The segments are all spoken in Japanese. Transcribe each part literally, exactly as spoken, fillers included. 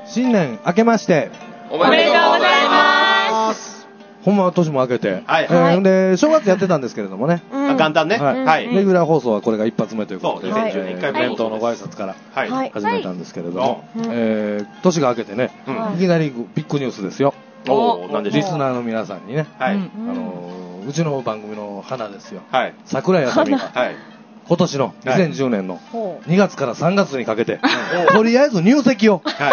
新年明けましておめでとうございます。 ほんまは年も明けて、 はい、 えー、で正月やってたんですけれどもね、 うん、元旦ね、 はいはい、レギュラー放送はこれが一発目ということで、 そうにせんじゅうねんいっかいめ伝統のご挨拶から始めたんですけれども、はいはい、えー、年が明けてね、うん、いきなりビッグニュースですよ。 おなんでリスナーの皆さんにね、はい、あのー、うちの番組の花ですよ、はい、桜井あさみが、はい、今年のにせんじゅうねんのにがつからさんがつにかけて、はい、とりあえず入籍を、はい、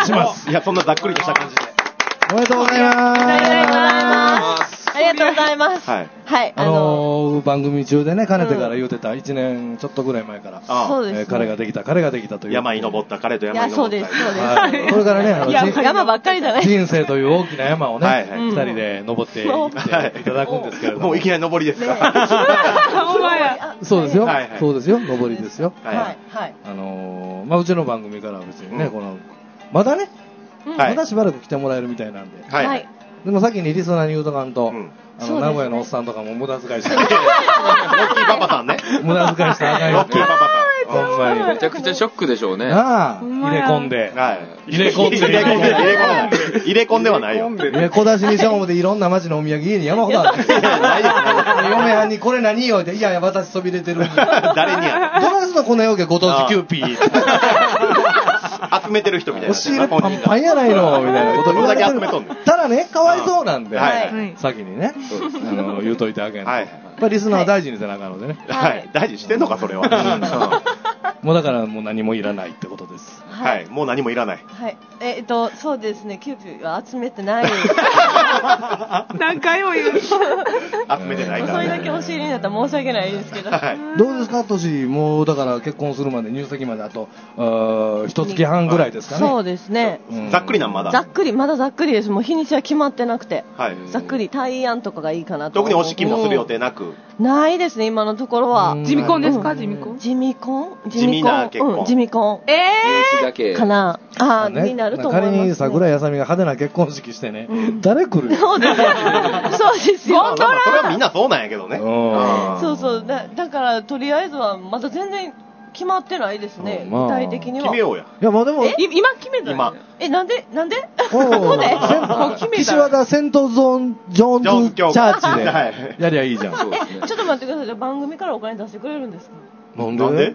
します。 いや、そんなざっくりとした感じでおめでとうございます。 ありがとうございます。ありがとうございます。 はい。はい。あのー、番組中でね、かねてから言うてたいちねんちょっとぐらい前から、そうですね、えー、彼ができた、彼ができたという。 山に登った、彼と山に登った。いや、そうです、そうです。 はい。これからね、あの山, 山ばっかりじゃない。 人生という大きな山をね、はいはい、二人で登っていっていただくんですけれども。 もういきなり登りですか。 そうですよ、はいはい。そうですよ。登りですよ。はい。はい。あのー、まあ、うちの番組からは別にね、うん、この、まだね、まだしばらく来てもらえるみたいなんで。はい。でも先にリスナーに言うとかんと、うん、あの、名古屋のおっさんとかも無駄遣いして。ロッキーパパさんね。 無駄遣いしてあかんよ。 ロッキーパパさん。 ほんまに。めちゃくちゃショックでしょうね。 なあ、入れ込んで。はい。入れ込んで。入れ込んで。 入れ込んではないよ。 入れ小出しにしようもでいろんな街のお土産家に山ほどある。ないですね。嫁はんにこれ何よって、いやいや私飛び出てるんで。 誰にや。 どないすのこのようけご当地キューピー。 集めてる人みたいな。 押し入れパンパンやないのみたいなこと言われてる。ただね、かわいそうなんで、先にね、あの、言うといてあげんと。リスナーは大事にせなあかんのでね。 はい。大事にしてんのか、それは。 もうだからもう何もいらないってことです。 はい。もう何もいらない。 はい。えっと、そうですね、キューピーは集めてない。 何回も言う。 集めてないから。 それだけお尻になったら申し訳ないですけど。はい。 どうですか、トシ。もうだから結婚するまで入籍まであと、一月半ぐらいですかね。 そうですね。 ざっくりなんまだ。 ざっくり、まだざっくりです。もう日にちは決まってなくて。はい。ざっくり、対案とかがいいかなと。 特にお式もする予定なく。 ないですね、今のところは。 地味婚ですか、地味婚。 地味婚地味な結婚。 地味婚。 ええかな。ああ、になると思います。 仮に桜井あさみが派手な結婚式してね、誰来るよ。 そうですよ。そうですよ。 それはみんなそうなんやけどね。 そうそう。だから、とりあえずはまだ全然決まってないですね、具体的には。 決めようや。 いや、まあでも。 今決めた今。 え、なんでなんでここでもう決めた。 岸和田セントゾーンジョーンズチャーチでやりゃいいじゃん。 え、ちょっと待ってください。番組からお金出してくれるんですか？ なんで？ なんで？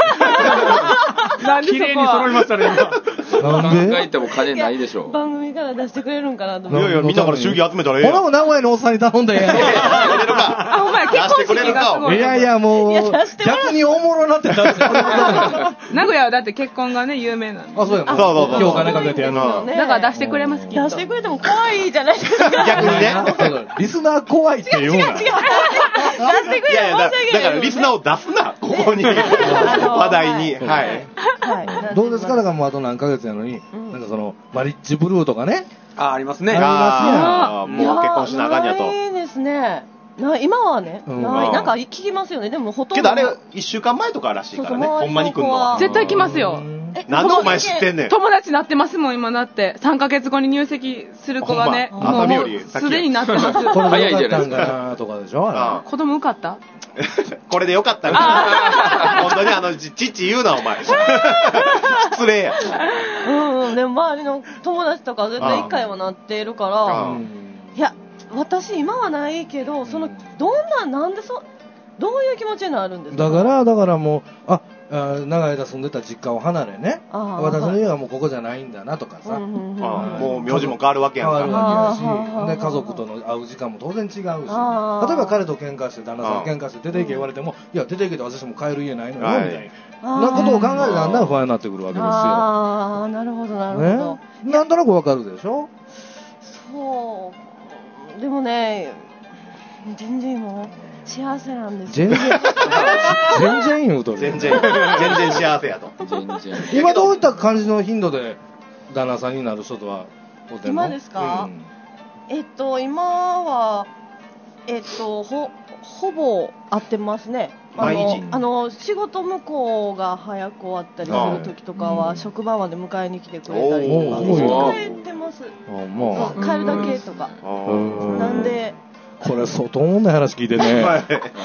なんで綺麗に揃いましたね、 今。なんで？ 考えても金ないでしょ。 番組から出してくれるんかなと思って。 いやいや、みんなから祝儀集めたらええやん。 ほらも名古屋のおっさんに頼んだやん。 あ、お前結婚式がすごい。 いやいや、もう、逆におもろなってたんですよ。 名古屋はだって結婚がね、有名なんで。 あ、そうやな。 そうそうそう。 今日お金かけてやるの。 だから出してくれます、きっと。 出してくれても怖いじゃないですか。 逆にね。 リスナー怖いって言うな。 出してくれて申し訳ない。 だからリスナーを出すな、ここに。話題に。はい。 どうですか？だからもうあと何ヶ月やのに、なんかその、マリッジブルーとかね。 あ、ありますね。 ありますやん。もう結婚しなあかんやと。 ないですね。な今はね、ないなんか聞きますよね。でもほとんど。 けどあれいっしゅうかんまえとからしいからね。ほんまに来んのは。 絶対来ますよ。 なんでお前知ってんねん。 友達なってますもん今だってさんかげつごに入籍する子がね、もうすでになってます。 これでよかったんかなとかでしょ。 子供受かった？ これでよかったんか。本当にあの父言うなお前。失礼や。 うんうん。でも周りの友達とか絶対一回はなっているから。いや。私今はないけど、そのどんななんでそどういう気持ちになるんですか？ だからだからもうああ長い間住んでた実家を離れね、私の家はもうここじゃないんだなとかさ、 もう名字も変わるわけやんか。 変わるわけやし、で家族との会う時間も当然違うし、例えば彼と喧嘩して旦那さん喧嘩して出て行け言われても、いや出て行けて私も帰る家ないのよみたいななことを考えてだんだん不安になってくるわけですよ。 ああなるほどなるほど。 ね、なんとなくわかるでしょ。 そう。でもね、全然もう幸せなんですよ。全然全然言うとる。 全然全然幸せやと。 今どういった感じの頻度で旦那さんになる人とはおってんの？ 今ですか？うん、えっと今はえっとほほぼ会ってますね。 毎日。 あの仕事向こうが早く終わったりする時とかは職場まで迎えに来てくれたりとか。帰ってます。 あ帰るだけとか。なんで。 これ相当問題話聞いてね。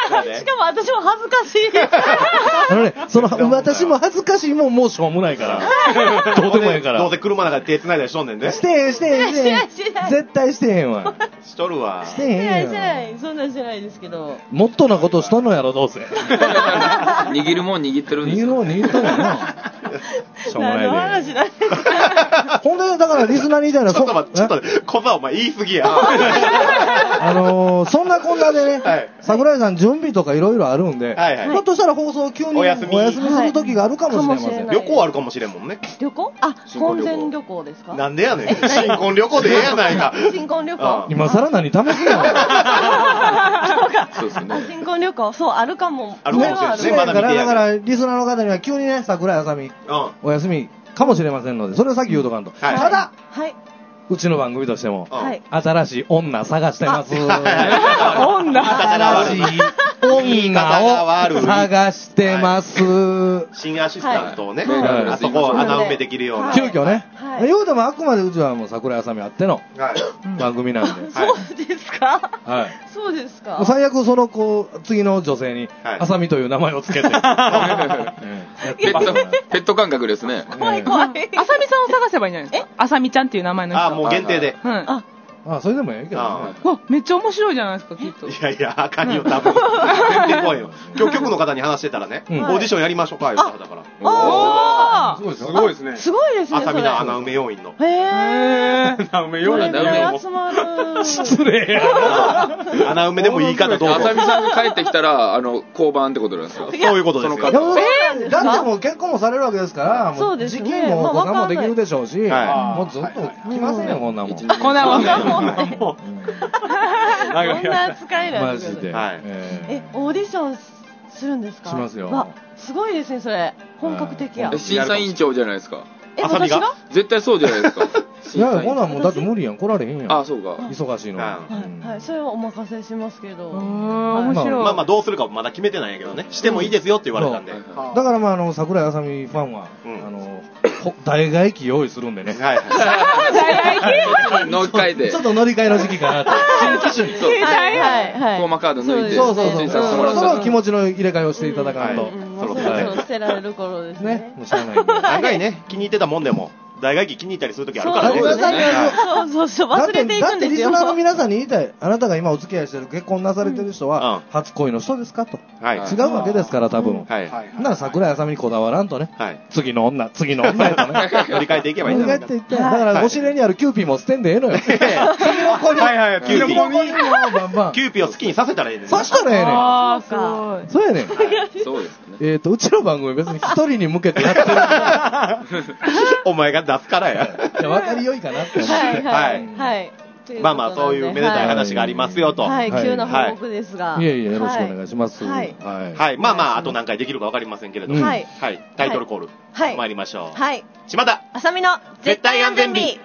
しかも私も恥ずかしい。 あのね、その、私も恥ずかしいもんもうしょうもないから。どうでもええから。 どうせ車の中で手繋いだりしとんねんで。 してへん、してへん、してへん。絶対してへんわ。 しとるわ。 してへん。 してない、してない。そんなんしてないですけど。 もっとなことしとんのやろ、どうせ。 握るもん握ってるんですよ。 握るもん握ってるよな。 しょうもないで。何の話だ。 ほんで、だからリスナーに言いたいのは、 ちょっと待って、ちょっと待って、小沢お前言い過ぎや。 あのー、そんなこんなでね、はい、桜井さん準備とかいろいろあるんで、はいはい、ひょっとしたら放送急にお休みする時があるかもしれません。 はい、旅行あるかもしれんもんね。 旅行？あ、婚前旅行ですか？ なんでやねん。新婚旅行でええやないか。 新婚旅行？ 今更何試すの？そうか。そうですね。新婚旅行、そう、あるかも。 あるかもしれないですね。 だから、だから、リスナーの方には急にね、桜井あさみ、お休みかもしれませんので、それをさっき言うとかんと。ただ、はい。うちの番組としても、はい、新しい女探してます。女新しい女を探してます。 新アシスタントをね、はい、あそこを穴埋めできるような。 急遽ね。はい、言うてもあくまでうちはもう桜井あさみあっての番組なんで。 そうですか？ はい。 そうですか？ 最悪その子、次の女性に、あさみという名前をつけて。ペット感覚ですね。 怖い怖い。 あさみさんを探せばいいんじゃないですか？あさみちゃんっていう名前の人。 あ、もう限定で。 はい。ああ、それでもええけどね。 わ、めっちゃ面白いじゃないですか、きっと。 いやいや、あかんよ、多分。全然怖いよ。今日局の方に話してたらね、オーディションやりましょうか、言っただから。 おーすごいですね。 すごいですね。 あさみの穴埋め要員の。 へー。穴埋め要員だ。集まる。 失礼や。 穴埋めでもいいかとどうぞ。 あさみさんが帰ってきたら、あの、交番ってことなんですか？ そういうことですよ。 えだってもう結婚もされるわけですから、もう時期もお子さんもできるでしょうし、もうずっと来ませんよ、こんなもん。 こんなもん。 そんな扱いなんですね。 はい。 え、オーディションするんですか？ しますよ。 わ、すごいですね、それ。本格的や。 審査委員長じゃないですか。 え、私が？ 絶対そうじゃないですか。 いや、こんなんもうだって無理やん。来られへんやん。 あ、そうか。 忙しいの。 はい。それはお任せしますけど。 面白い。 まあまあ、どうするかまだ決めてないんやけどね。してもいいですよって言われたんで。 だからまあ、あの、桜井あさみファンは、あの、代替機用意するんでね。はい。 代替機乗り換えて。 ちょっと乗り換えの時期かなと。新機種に。 はいはいはい。 フォーマカード抜いて。 そうそうそう。そろそろ気持ちの入れ替えをしていただかんと。 そろそろ捨てられる頃ですね。 もうしゃあないんで。 案外ね、気に入ってたもんでも。代替機気に入ったりするときあるからね。 そうそうそう、忘れていくんですよ。 だってリスナーの皆さんに言いたい。あなたが今お付き合いしてる結婚なされてる人は、初恋の人ですかと。違うわけですから、多分。なら桜井あさみにこだわらんとね。次の女、次の女へとね。 乗り換えていけばいいんだ。 乗り換えていって。だからご指令にあるキューピーも捨てんでええのよ。次の子に。 はいはい、キューピー。 バンバン。 キューピーを好きにさせたらええねん。 さしたらええねん。 ああ、すごい。 そうやねん。 そうですね。 えっと、うちの番組別に一人に向けてやってる。 お前が出すからや。 いや、分かりよいかなって思って。 はい。はい。 まあまあ、そういうめでたい話がありますよと。 はい、急な報告ですが。 いえいえ、よろしくお願いします。 はい。 はい。まあまあ、あと何回できるか分かりませんけれども。はい。はい。タイトルコール。はい。参りましょう。 はい。 島田。 あさみの絶対安全日。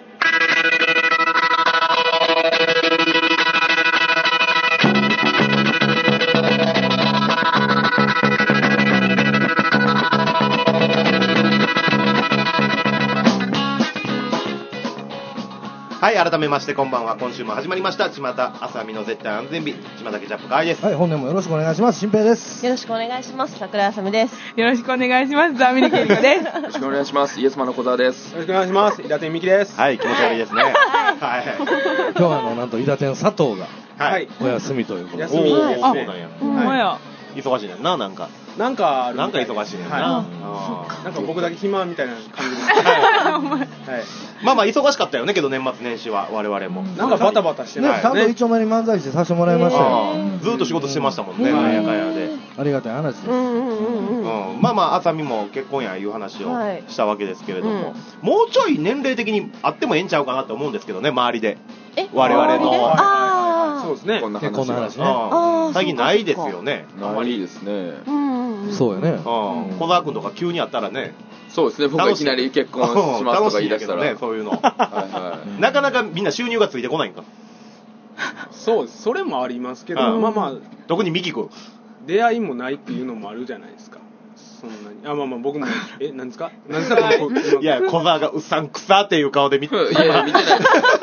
はい、改めましてこんばんは。今週も始まりました島田あさみの絶対安全日、島田ケチャップ会です。 はい、本年もよろしくお願いします。新平です。 よろしくお願いします。桜井あさみです。 よろしくお願いします。ザミリケリコです。 よろしくお願いします。イエスマンの小沢です。 よろしくお願いします。伊達美希です。 はい、気持ち悪いですね。はい。 今日はあのなんと伊達の佐藤がはい、お休みということで。 休みですね。 そうなんや。 ほんまや。 忙しいねんな、なんか。 なんか、 なんか忙しいねんな。 なんか僕だけ暇みたいな感じです。はい。 まあまあ忙しかったよね、けど年末年始は我々も。 なんかバタバタしてない。 ちゃんと一丁前に漫才師させてもらいましたよ。 ずっと仕事してましたもんね、なんやかんやで。 ありがたい話です。 まあまあ、あさみも結婚やいう話をしたわけですけれども、もうちょい年齢的にあってもええんちゃうかなと思うんですけどね、周りで。我々の。 そうですね。 結婚の話ね。 最近ないですよね。 ないですね。 そうやね。 小沢君とか急にあったらね。 そうですね。僕がいきなり結婚しますとか言い出したらね、そういうの。なかなかみんな収入がついてこないんか。 そうです。それもありますけど、まあまあ。 特にミキ君。 出会いもないっていうのもあるじゃないですか。そんなに。あ、まあまあ僕も、え、何ですか何ですかいや、小沢がうさんくさっていう顔で見て。 いやいや、見てない。い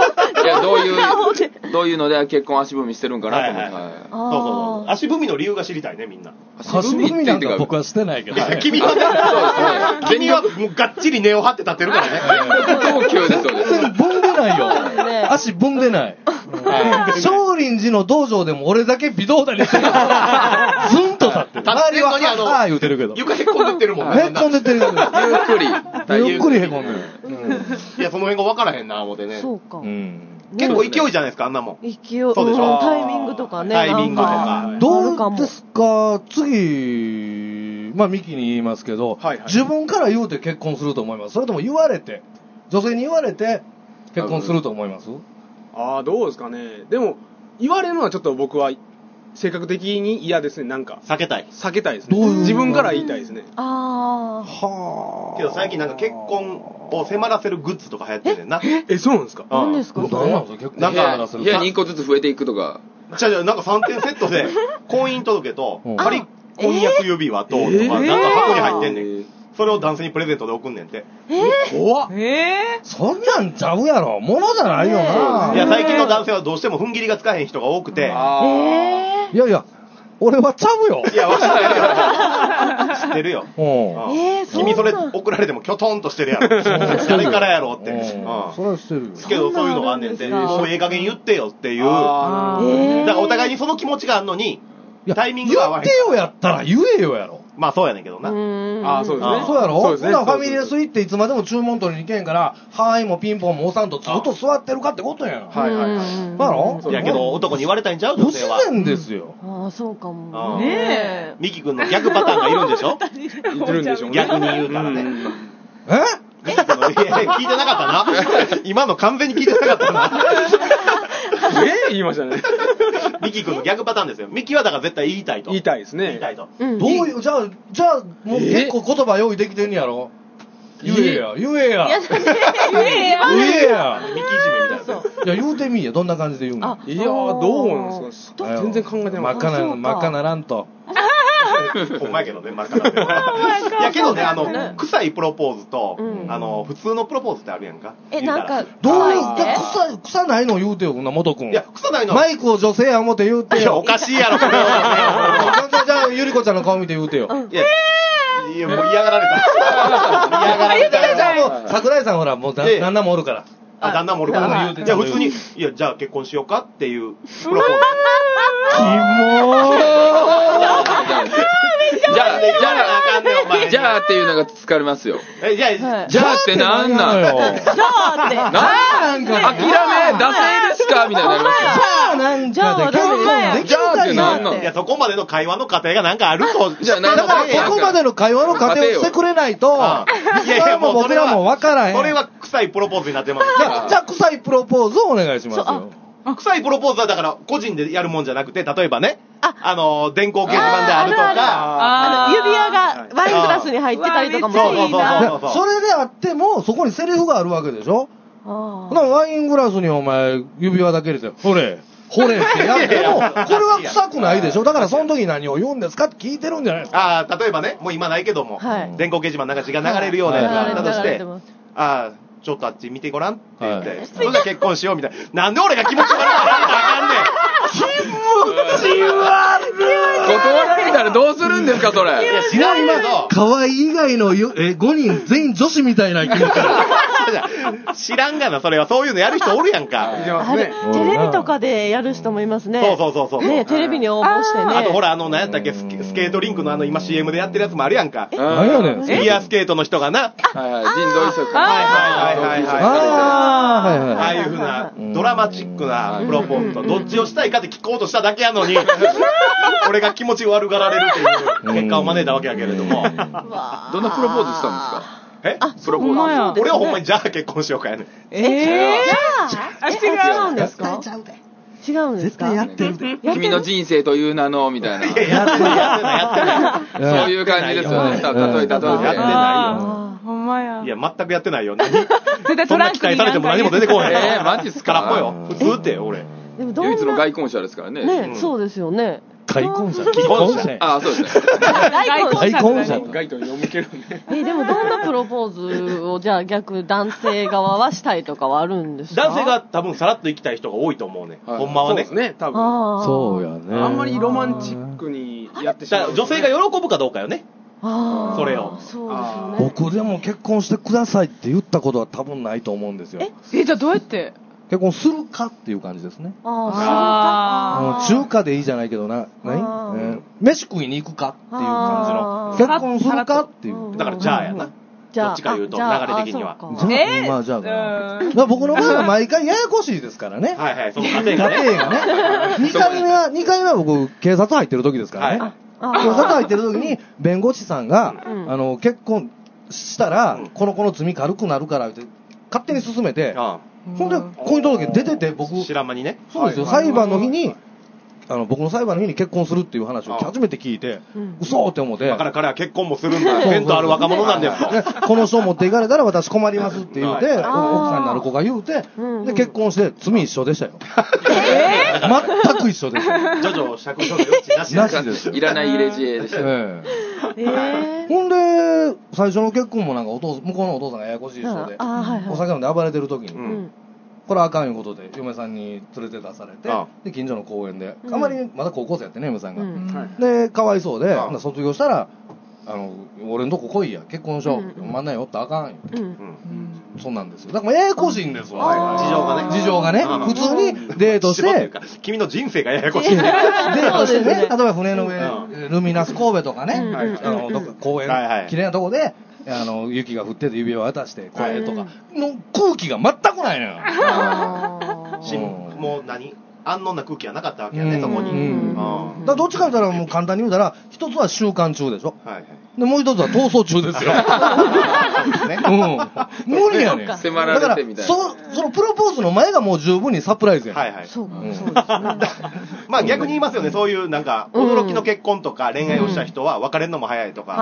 や、どういう、どういうので結婚足踏みしてるんかなと思って。そうそう。足踏みの理由が知りたいね、みんな。 足踏みなんか僕はしてないけど。 君はね、君はもうがっちり根を張って立ってるからね。 超急ですよね。 全然踏んでないよ。足踏んでない。少林寺の道場でも俺だけ微動だにしてる。ずんと立ってる。周りははぁ言うてるけど。 床へっこんでってるもんね。 へっこんでってる。ゆっくり。 ゆっくりへこんでる。 いや、その辺が分からへんな、思ってね。 そうか。 結構勢いじゃないですか、あんなもん。 勢い。そうでしょ。タイミングとかね。 タイミングとか。 どうですか、次、まあミキに言いますけど、自分から言うて結婚すると思います？それとも言われて、女性に言われて結婚すると思います？ ああ、どうですかね。でも、言われるのはちょっと僕は、性格的に嫌ですね、なんか。 避けたい。 避けたいですね。どういう自分から言いたいですね。 ああ。 はあ。けど最近なんか結婚を迫らせるグッズとか流行ってんねんな。 え、そうなんですか？ 何ですか？ 何なんですか？結婚なんか、 いや、にこずつ増えていくとか。 じゃあ、なんかさんてんセットで、婚姻届と、仮婚約指輪と、とか、なんか箱に入ってんねん。それを男性にプレゼントで送んねんて。 えー、 怖っ。 えー、そんなんちゃうやろ。ものじゃないよな。 いや、最近の男性はどうしても踏ん切りがつかへん人が多くて。 えー、いやいや、俺はちゃうよ。 いや、わか知ってるよ。知ってるよ。 えー、 君それ送られてもキョトンとしてるやろ。誰からやろって。 それはしてるよ。 けどそういうのがあんねんて。もうええ加減言ってよっていう。だからお互いにその気持ちがあんのに、タイミングが合わへん。 言ってよやったら言えよやろ。 まあそうやねんけどな。 ああ、そうですね。 そうやろ？ そうですね。 ほなファミレス行っていつまでも注文取りに行けんから、はーいもピンポンも押さんとずっと座ってるかってことやん。 はいはいはい。 だろ？ いやけど男に言われたいんちゃう？女性は。 不自然ですよ。 ああ、そうかも。ねえ。ミキ君の逆パターンがいるんでしょ？ いるんでしょうね。 逆に言うからね。 え？ ミキ君の、いや聞いてなかったな。今の完全に聞いてなかったな。 え言いましたね。 ミキ君の逆パターンですよ。ミキはだから絶対言いたいと。 言いたいですね。 言いたいと。 どういう、じゃあ、じゃあ、もう結構言葉用意できてんやろ？言えや、言えや。 言えや。 言えや。 ミキいじめみたいな。 いや、言うてみいや。どんな感じで言うの？ いや、どうなんですか？全然考えてなかった。真っ赤な、真っ赤ならんと。 ほんまやけどね、真っ赤な。いやけどね、あの、臭いプロポーズと、あの、普通のプロポーズってあるやんか。 え、なんか、 どういう、臭、臭ないの言うてよ、な、元君。 いや、臭ないの。 マイクを女性や思って言うてよ。 いや、おかしいやろ、じゃあ、ゆりこちゃんの顔見て言うてよ。 いや、いや、もう嫌がられた。嫌がられた。 桜井さんほら、もう旦那もおるから。 あ、旦那もおるから。じゃあ普通に、いや、じゃあ結婚しようかっていうプロポーズ。 キモー。 じゃあ、じゃあ、じゃあっていうのが疲れますよ。 え、じゃあ、 じゃあってなんなんよ。 じゃあって。 なんか、諦め、惰性ですかみたいになりますよ。 じゃあなんじゃあ、 結婚できじゃあってなんなん？ いや、そこまでの会話の過程がなんかあると。 じゃあ、 だからそこまでの会話の過程をしてくれないと、いやいや、もう僕らも分からへん。 それは臭いプロポーズになってます。 じゃあ、臭いプロポーズをお願いしますよ。 臭いプロポーズはだから個人でやるもんじゃなくて、例えばね、あの、電光掲示板であるとか、 あの、指輪がワイングラスに入ってたりとかもいいな。 それであっても、そこにセリフがあるわけでしょ？ほな、ワイングラスにお前、指輪だけ入れて、ほれ、ほれってやっても、これは臭くないでしょ？だからその時何を言うんですかって聞いてるんじゃないですか。 ああ、例えばね、もう今ないけども、電光掲示板なんか血が流れるようなやつがあったとして、ああ、ちょっとあっち見てごらんって言って、それで結婚しようみたいな。なんで俺が気持ち悪くならなあかんねん。気持ち悪い。 断られたらどうするんですか、それ。 いや、知らんけど。 可愛い以外のえごにん全員女子みたいな気持ち悪い。知らんがな、それは。そういうのやる人おるやんか。 あれ、テレビとかでやる人もいますね。 そうそうそうそう。 ね、テレビに応募してね。 あとほら、あの、何やったっけ、スケートリンクのあの、今 シーエム でやってるやつもあるやんか。 何やねん。 フィギュアスケートの人がな。 はいはい、人道移植。 はいはいはいはい。 ああ、はいはい。 ああいうふうな、ドラマチックなプロポーズと、どっちをしたいかって聞こうとしただけやのに、俺が気持ち悪がられるっていう結果を招いたわけやけれども。 どんなプロポーズしたんですか？ えあ、 プロポーズ。俺はほんまにじゃあ結婚しようかやねん。 えぇじゃあ違うんですか？違うんですか？ やってるで。 君の人生という名の、みたいな。 いや、やってない、やってない、やってない。 そういう感じですよね。例え、例え、例え。やってないよ。ほんまや。 いや、全くやってないよ。 絶対そんな期待されても何も出てこへん。 えー、マジっすか？ 空っぽよ。普通って、俺。 唯一の外婚者ですからね。 ね、そうですよね。 開墾者。 既婚者。 ああ、そうですね。 開墾者。 ガイと読むけどね。 え、でもどんなプロポーズを、じゃあ逆、男性側はしたいとかはあるんですか？ 男性が多分さらっと行きたい人が多いと思うね。ほんまはね。 そうですね、多分。 そうやね。 あんまりロマンチックにやってしまう。 女性が喜ぶかどうかよね。 ああ。 それを。 そうですよね。 僕でも結婚してくださいって言ったことは多分ないと思うんですよ。 え、え、じゃあどうやって結婚するかっていう感じですね。 ああ、中華でいいじゃないけどな、何、えー、飯食いに行くかっていう感じの。結婚するかっていう。 だからじゃあやな。どっちか言うと流れ的には。 えー、まあじゃあかな。僕の場合は毎回ややこしいですからね。 はいはい、その家庭がね。 家庭がね。にかいめは、にかいめは僕警察入ってる時ですからね。警察入ってる時に弁護士さんが、あの、結婚したら、この子の罪軽くなるからって、勝手に進めて、ほんで、婚姻届出てて、僕、 知らん間にね。 そうですよ、裁判の日に、あの、僕の裁判の日に結婚するっていう話を初めて聞いて、嘘って思って。 だから彼は結婚もするんだ。弁当ある若者なんですと。 この書持っていかれたら私困りますって言うて、奥さんになる子が言うて、で、結婚して、罪一緒でしたよ。全く一緒です。 徐々釈放の余地なしなしですよ。 いらない入れ知恵でした。 ええ。ほんで、最初の結婚もなんかお父向こうのお父さんがややこしい人で、お酒飲んで暴れてる時に、これはあかんいうことで嫁さんに連れて出されて、で近所の公園で、あまりまだ高校生やってね嫁さんが、でかわいそうで、卒業したらあの俺のとこ来いや結婚しよう、真ん中におったらあかんよ、そんなんですよ。だからややこしいんですわ、 事情がね事情がね、普通にデートして君の人生がややこしい。 デートしてね、例えば船の上ルミナス神戸とかね、あのどっか公園綺麗なとこであの雪が降ってて指輪を渡して声とかの空気が全くないのよ。 もう何安穏な空気はなかったわけやね、そこに。 だどっちか言ったらもう簡単に言うたら一つは収監中でしょ、でもう一つは逃走中ですよ。無理やねん。 迫られてみたいな。 そそのプロポーズの前がもう十分にサプライズやねん。 はいはい。そうですね。まあ逆に言いますよね、そういうなんか驚きの結婚とか恋愛をした人は別れるのも早いとか、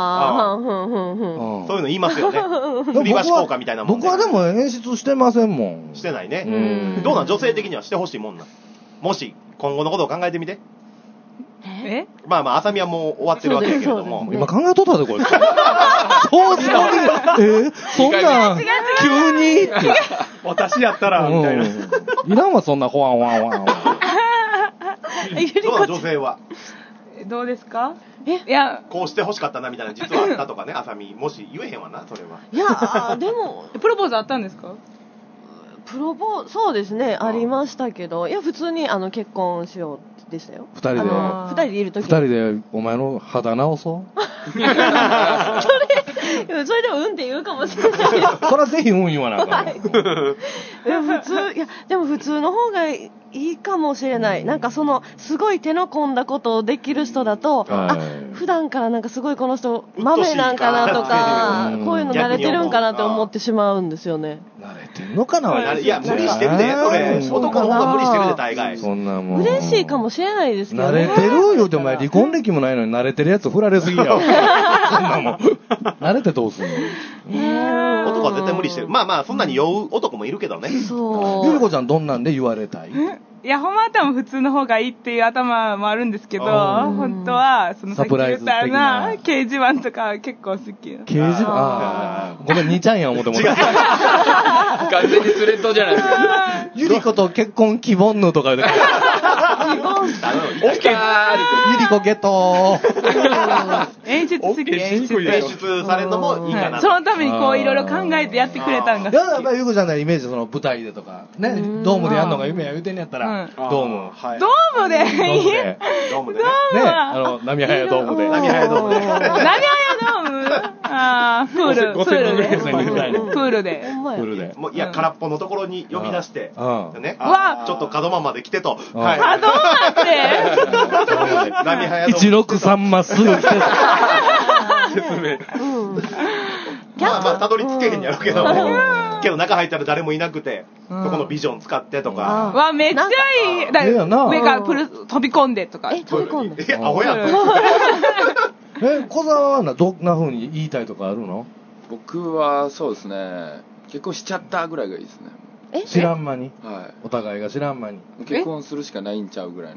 そういうの言いますよね。振り橋効果みたいなもん。 僕はでも演出してませんもん。 してないね。どうなん女性的にはしてほしいもんな。もし今後のことを考えてみて。 えまあまあ、浅見はもう終わってるわけやけれども。 今考えとったで、これ。そうすごい。えそんなん、急に私やったら、みたいな。いらんわ、そんな、ほわんほわんほわん。どうな女性は。 どうですか？ えいや、 こうして欲しかったな、みたいな、実はあったとかね、浅見。もし言えへんわな、それは。 いや、でも。 プロポーズあったんですか？ プロポーズ、そうですね、ありましたけど、いや、普通にあの結婚しようでしたよ。 二人で。 二人でいるとき。 二人で、お前の肌直そうそれ、それでもうんって言うかもしれないです。 そらぜひうん言わなあかん。 いや、普通、いや、でも普通の方がいいかもしれない。なんかその、すごい手の込んだことをできる人だと、あ、普段からなんかすごいこの人、豆なんかなとか、こういうの慣れてるんかなって思ってしまうんですよね。 慣れてんのかな。 いや、無理してるで、それ。男の方が無理してるで、大概。 そんなもん。 嬉しいかもしれないですけどね。慣れてる言うてお前離婚歴もないのに慣れてるやつ振られすぎや。そんなもん。慣れてどうすんの？ 男は絶対無理してる。まあまあ、そんなに酔う男もいるけどね。 そう。 ゆりこちゃんどんなんで言われたい？ いや、ほんまは多分普通の方がいいっていう頭もあるんですけど、本当は、そのさっき言ったような、掲示板とか結構好き。 掲示板？ああ。ごめん、にちゃんや思ってもらった。 完全にスレッドじゃないですか。 ゆりこと結婚希望のとかで。希望オッケーゆりこゲット演出好き、演出。 演出されるのもいいかな。 そのためにこういろいろ考えてやってくれたんが好き。 いや、やっぱりゆこちゃんのイメージ、その舞台でとか、ね、ドームでやるのが夢や言うてんやったら、ドーム。 ドームでドームで。 ドームね、あの、波早ドームで。 波早ドームで。 波早ドームあー、プール。プールで。プールで。 プールで。 もういや、空っぽのところに呼び出して、ね、ちょっと角間まで来てと。 はい。角間って波早ドーム。 いちろくさんまっすぐ来て。説明。まあまあ、たどり着けへんやろうけど、けど中入ったら誰もいなくて、そこのビジョン使ってとか。 わ、めっちゃいい。だ上からプル飛び込んでとか。 え、飛び込んで。 え、アホやん。 え、小沢はどんな風に言いたいとかあるの？ 僕はそうですね、結婚しちゃったぐらいがいいですね。 知らん間に。 はい。 お互いが知らん間に。 結婚するしかないんちゃうぐらいの。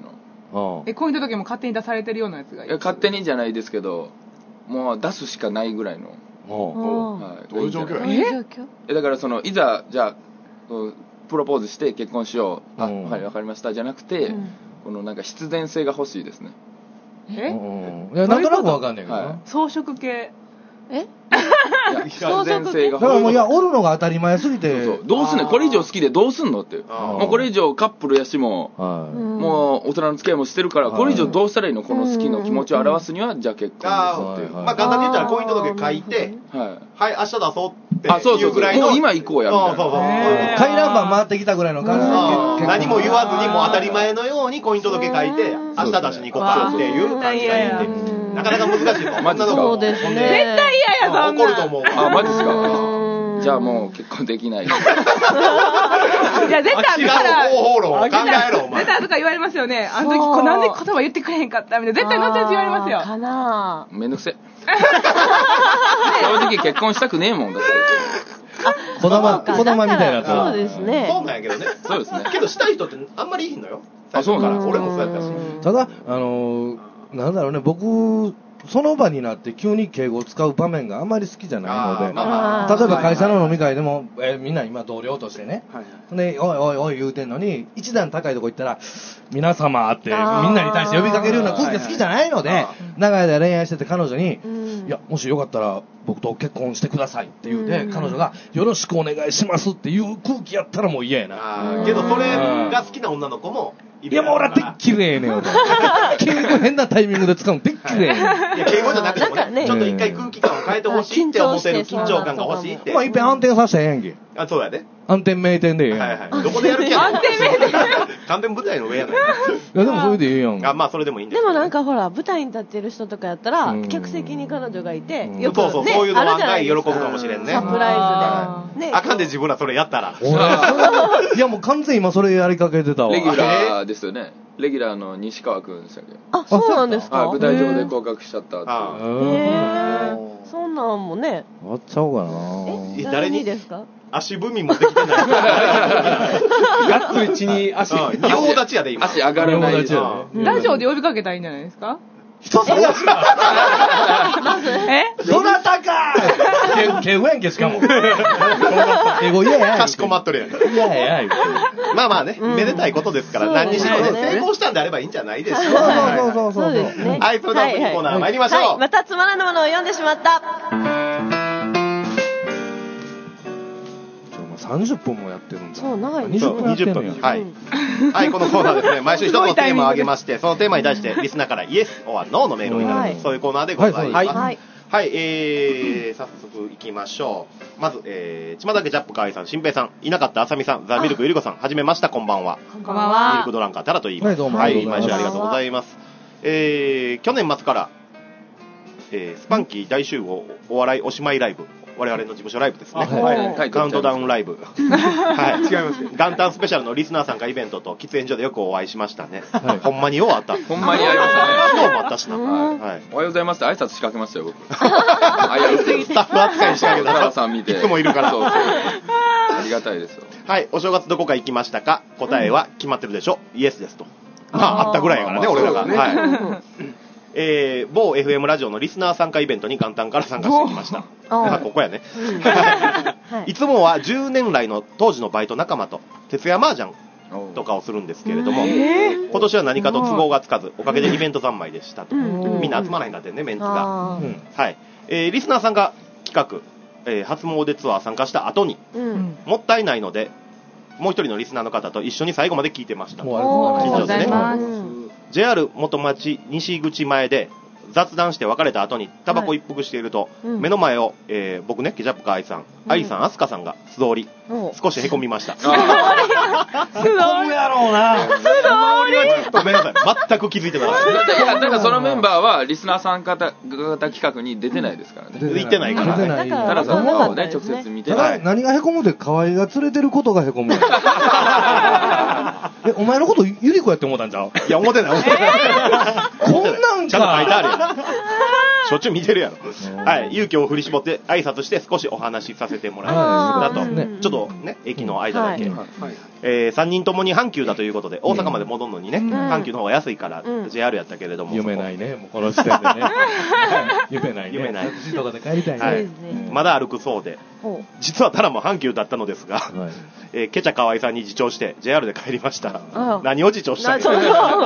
え、婚姻届も勝手に出されてるようなやつがいい？ いや、勝手にじゃないですけど、もう出すしかないぐらいの。 はい、どういう状況や？ え、だからその、いざ、じゃあ、プロポーズして結婚しよう。あ、はい、わかりました。じゃなくて、うん、このなんか必然性が欲しいですね。 え？ いや、なんとなくわかんないけど、 はい、装飾系。 え？ 必然性が。 だからもう、いや、おるのが当たり前すぎて。 そうそう、どうすんの？これ以上好きでどうすんのって。もうこれ以上カップルやしも、もう大人の付き合いもしてるから、これ以上どうしたらいいの？この好きの気持ちを表すには、じゃあ結婚ですっていう。 まあ簡単に言ったら婚姻届書いて、はい、明日出そうっていうぐらいの。 もう今行こうやみたいな。 そうそうそう。 回覧板回ってきたぐらいの感じで。 何も言わずにもう当たり前のように婚姻届書いて、明日出しに行こうかっていう感じがいいんで。なかなか難しいと思う。 マジですか？ そうですね。 絶対嫌や、そんな。 怒ると思う。 あ、マジですか？じゃあもう結婚できない。いや、 絶対後から。 方法論を考えろ、お前。 絶対後から言われますよね。あの時、こなんで言葉言ってくれへんかったみたいな。絶対後々言われますよ。 かなめんどくせえ。正直結婚したくねえもんだって。 子供、子供みたいなそうですね。 そうなんやけどね。 そうですね。 けどしたい人ってあんまりいいのよ。 あ、そうから。俺もそうやったし。 ただ、あの、なんだろうね、僕、その場になって急に敬語を使う場面があんまり好きじゃないので、まあ、例えば会社の飲み会でも、えー、みんな今同僚としてね、はい、で、おいおいおい言うてんのに、一段高いとこ行ったら、皆様ってみんなに対して呼びかけるような空気が好きじゃないので、長い間恋愛してて彼女に、いや、もしよかったら僕と結婚してくださいって言うて、彼女がよろしくお願いしますっていう空気やったらもう嫌やな。 けどそれが好きな女の子も、 いやもう俺はてっきりええねんよ。敬語変なタイミングで使うのてっきりええねん。いや敬語じゃなくてもね、ちょっと一回空気感を変えてほしいって思ってる緊張感が欲しいって。 まあ一遍暗転させたらええやんけ。 あ、そうやで。 暗転名店でええやん。 はいはい。どこでやる気や暗転名店完全舞台の上やない。いやでもそれでええやん。 あ、まあそれでもいいんです。 でもなんかほら、舞台に立ってる人とかやったら、客席に彼女がいて、 よくそうそう、そういうのは喜ぶかもしれんね。 サプライズで。 あかんで自分らそれやったら。 いやもう完全今それやりかけてたわ。 レギュラーですよね。レギュラーの西川くんでしたっけ？ あ、そうなんですか？ 舞台上で合格しちゃったって。 へー。そんなんもね。 終わっちゃおうかな。 え、誰にですか？ 足踏みもできてない。 がっつり地に足。 仁王立ちやで今。 足上がらない。 ラジオで呼びかけたらいいんじゃないですか？ 人それだしまずえどなたか敬語やんけしかも敬語嫌やかしこまっとるやん嫌ややまあまあね、めでたいことですから何にしろね成功したんであればいいんじゃないですか。 そうそうそうそうですね。 はい、それでは次コーナー参りましょう。 またつまらぬものを読んでしまった。 さんじゅっぷんもやってるんだ。 そう、長いにじゅっぷんやってるんや。 はい。はい、このコーナーですね、毎週一つのテーマを挙げまして、そのテーマに対してリスナーからイエス or ノーのメールをいただく、そういうコーナーでございます。はい。はい、えー、早速行きましょう。まず、えー、ちまだけジャップ河合さん、新平さん、いなかったあさみさん、ザ・ミルクゆりこさん、はじめました、こんばんは。 こんばんは。 ミルクドランカータラと言います。 はい、どうも。 はい、毎週ありがとうございます。えー、去年末から、えー、スパンキー大集合お笑いおしまいライブ。我々の事務所ライブですね。はい、カウントダウンライブ。はい、違います。元旦スペシャルのリスナー参加イベントと喫煙所でよくお会いしましたね。はい、ほんまにようあった。 ほんまにありましたね。 昨日もあったしな。はい。おはようございますって挨拶仕掛けましたよ、僕。 スタッフ扱いしかけたさん見て。 いつもいるから。そうそう。 ありがたいですよ。 はい、お正月どこか行きましたか？答えは決まってるでしょ？イエスですと。まあ、あったぐらいやからね、俺らが。はい。えー、某 エフエム ラジオのリスナー参加イベントに元旦から参加してきました。あ、ここやね。いつもはじゅうねん来の当時のバイト仲間と徹夜麻雀とかをするんですけれども、今年は何かと都合がつかず、おかげでイベント三昧でしたと。みんな集まらへんかってね、メンツが。はい。えー、リスナー参加企画、えー、初詣ツアー参加した後に、もったいないので、もう一人のリスナーの方と一緒に最後まで聞いてました。 ありがとうございます。 ジェイアール 元町西口前で雑談して別れた後にタバコ一服していると、はい、目の前を、えー、僕ねケチャップ河合さん、アリさん、アスカさんが素通り、うん、少しへこみました。素通りへこむやろうな。 素通りごめんなさい、全く気づいてなかった。 だからそのメンバーはリスナー参加型企画に出てないですからね。 出てないから、ね、 ただその方をね直接見てない。 何がへこむで河合が連れてることがへこむ。え、お前のことゆり子やって思ったんちゃう？ いや、思ってない、思ってない。 こんなんちゃんと書いてあるよ。 しょっちゅう見てるやろ。はい。勇気を振り絞って挨拶して少しお話しさせてもらいましたと。ちょっとね、駅の間だけ。えー、さんにんともに阪急だということで、大阪まで戻るのにね、阪急の方が安いから ジェイアール やったけれども。 夢ないね、もうこの時点でね。夢ないね。夢ない。タクシーとかで帰りたいね。 まだ歩くそうで、実はただも阪急だったのですが、えー、ケチャ河合さんに自重して ジェイアール で帰りました。何を自重したんですか。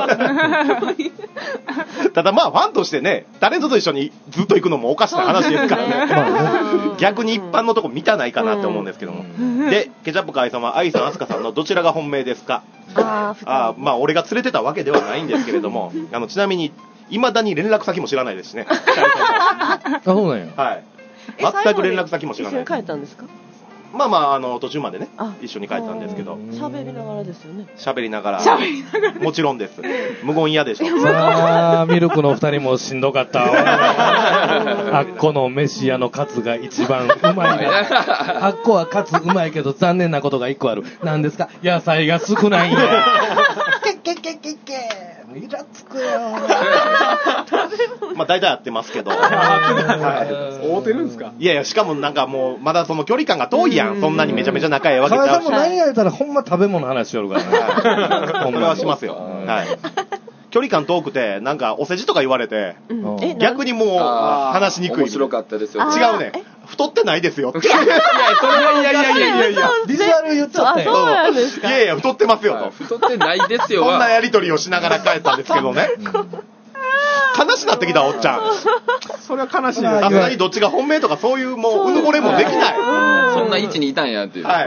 ただまあファンとしてね、タレントと一緒にずっと行くのもおかしな話ですからね。逆に一般のとこ見たないかなって思うんですけども。で、ケチャップ河合さんは愛さん、飛鳥さんのどちらが本命ですか。ああ、まあ俺が連れてたわけではないんですけれども、あのちなみに未だに連絡先も知らないですしね。 あ、そうなんや。 はい。全く連絡先も知らない。 一緒に帰ったんですか。 まあまあ、あの途中までね一緒に帰ったんですけど、 喋りながらですよね。 喋りながらもちろんです。無言嫌でしょ。 さあミルクのふたりもしんどかったわ。あっこの飯屋のカツが一番うまいね。あっこはカツうまいけど残念なことが一個ある。なんですか。野菜が少ないんや。けけけけけイラつくよ。 まあ大体合ってますけど。 合うてるんですか。 いやいや、しかもなんかもうまだその距離感が遠いやん。そんなにめちゃめちゃ仲いいわけじゃない。 川さんも何やったらほんま食べ物話しよるからね。 それはしますよ。はい。距離感遠くてなんかお世辞とか言われて、逆にもう話しにくい。 面白かったですよ。 違うね。太ってないですよ。いやいやそれはいやいやいやいやいや。 ビジュアル言っちゃったよ。 そうなんですか。 いやいや太ってますよと。 太ってないですよ。 そんなやり取りをしながら帰ったんですけどね。悲しなってきたおっちゃん。 それは悲しい。 さすがにどっちが本命とかそういうもううぬぼれもできない。 そんな位置にいたんやっていう。 はい。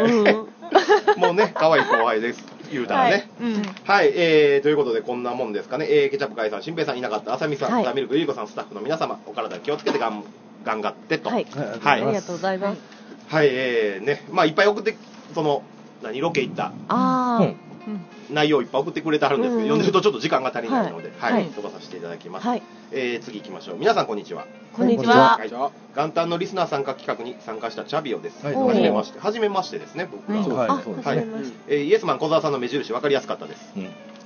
もうね可愛い後輩です。言うたらね。はい、えー、ということでこんなもんですかね。えー、ケチャップ河合さん、新平さんいなかった、あさみさん、サミルクゆりこさん、スタッフの皆様、お体気をつけてがん頑張ってと。はい。 ありがとうございます。 はい、えー、ね、まあいっぱい送ってその何ロケ行った内容いっぱい送ってくれてあるんですけど、読んでるとちょっと時間が足りないので、はい、飛ばさせていただきます。はい。えー、次行きましょう。皆さんこんにちは。 こんにちは。 元旦のリスナー参加企画に参加したチャビオです。はじめまして。はじめましてですね、僕は。はい。 えー、イエスマン小沢さんの目印分かりやすかったです。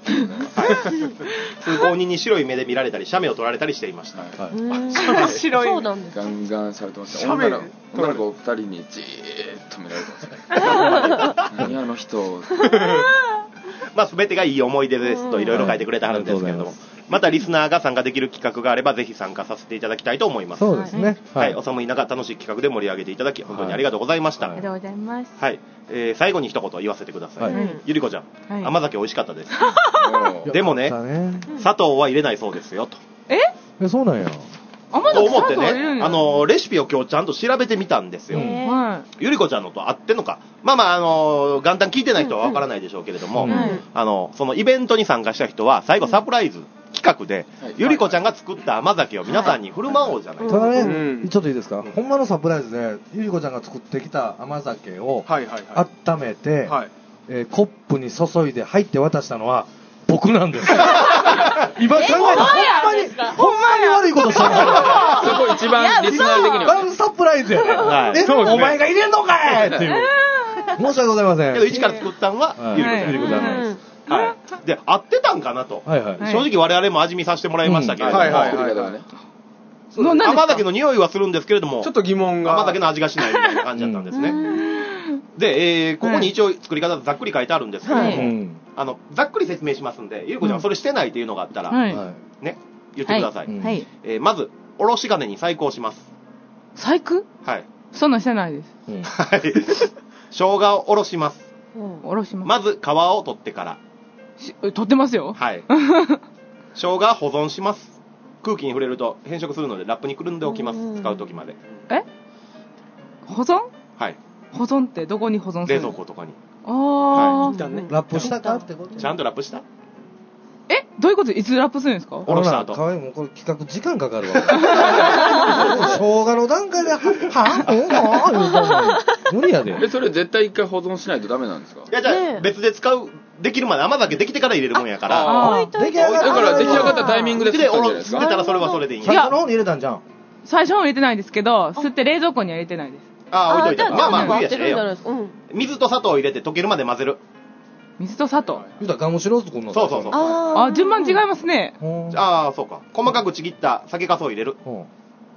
通行人に白い目で見られたり、写メを撮られたりしていました。 白い。 そうなんです。 ガンガンされてました。女の子ふたりにじーっと見られてました。何あの人。 まあ全てがいい思い出ですといろいろ書いてくれてあるんですけれども、またリスナーが参加できる企画があればぜひ参加させていただきたいと思います。 そうですね。 はい。お寒い中楽しい企画で盛り上げていただき本当にありがとうございました。 ありがとうございます。 はい。えー、最後に一言言わせてください。ゆりこちゃん、甘酒美味しかったです。でもね、砂糖は入れないそうですよと。 え？ え、そうなんや。 と思ってね、あのレシピを今日ちゃんと調べてみたんですよ。ゆりこちゃんのと合ってんのか。まあまああの元旦聞いてない人はわからないでしょうけれども、あのそのイベントに参加した人は最後サプライズ企画でゆりこちゃんが作った甘酒を皆さんに振る舞おうじゃないですか。 ただね、ちょっといいですか。ほんまのサプライズでゆりこちゃんが作ってきた甘酒を温めてコップに注いで入って渡したのは僕なんです。今考えたらほんまにほんまに悪いことしたの。 そこ一番リスナー的にはワンサプライズやね。え、お前が入れんのかいっていう。申し訳ございません。 けど一から作ったのはゆりこちゃんなんです。はい。で合ってたんかなと。正直我々も味見させてもらいましたけれども。甘酒の匂いはするんですけれども、 ちょっと疑問が。 甘酒の味がしないみたいな感じだったんですね。で、えー、ここに一応作り方ざっくり書いてあるんですけども、はい、あのざっくり説明しますんで、ゆりこちゃんそれしてないっていうのがあったら、はい、ね、言ってください。はい、えー、まずおろし金に細工をします。 細工？ はい。 そんなんしてないです。 はい。生姜をおろします。 おろします。 まず皮を取ってから。 取ってますよ。 はい。生姜は保存します。空気に触れると変色するのでラップにくるんでおきます。使う時まで。 え？保存？ はい。 保存ってどこに保存するの？ 冷蔵庫とかに。 ああ、 はい、ラップしたかってこと？ ちゃんとラップした？ え、どういうこと？いつラップするんですか？ おろした後。 かわいいもんこれ企画時間かかるわ。生姜の段階でははぁ無理やで。 え、それ絶対一回保存しないとダメなんですか？ いやじゃあ別で使うできるまで甘酒できてから入れるもんやから。 だから出来上がったタイミングで吸ったんじゃないですか？ 吸ってたらそれはそれでいいんや。 最初の方に入れたんじゃん。 最初の方入れてないですけど、吸って冷蔵庫には入れてないです。 ああ、置いといた。まあまあ、無理やしねえよ。水と砂糖を入れて溶けるまで混ぜる。 水と砂糖。 言うたらガムシロース作るの？ そうそうそう。 ああ、順番違いますね。 ああ、そうか。細かくちぎった酒粕を入れる。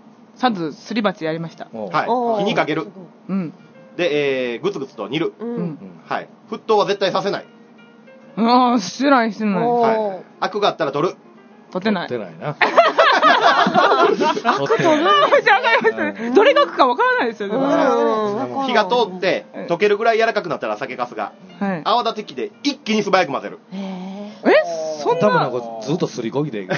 ちゃんとすり鉢やりました。 はい。火にかける。 うん。 で、えー、ぐつぐつと煮る。うん。はい。沸騰は絶対させない。 ああ、してないしてない。 はい。アクがあったら取る。 取ってない。 取ってないな。 アク取る。じゃあわかりました。どれがアクかわからないですよ。 火が通って溶けるぐらい柔らかくなったら酒粕が泡立て器で一気に素早く混ぜる。 え、そんな。 多分なんかずっとすりこぎでや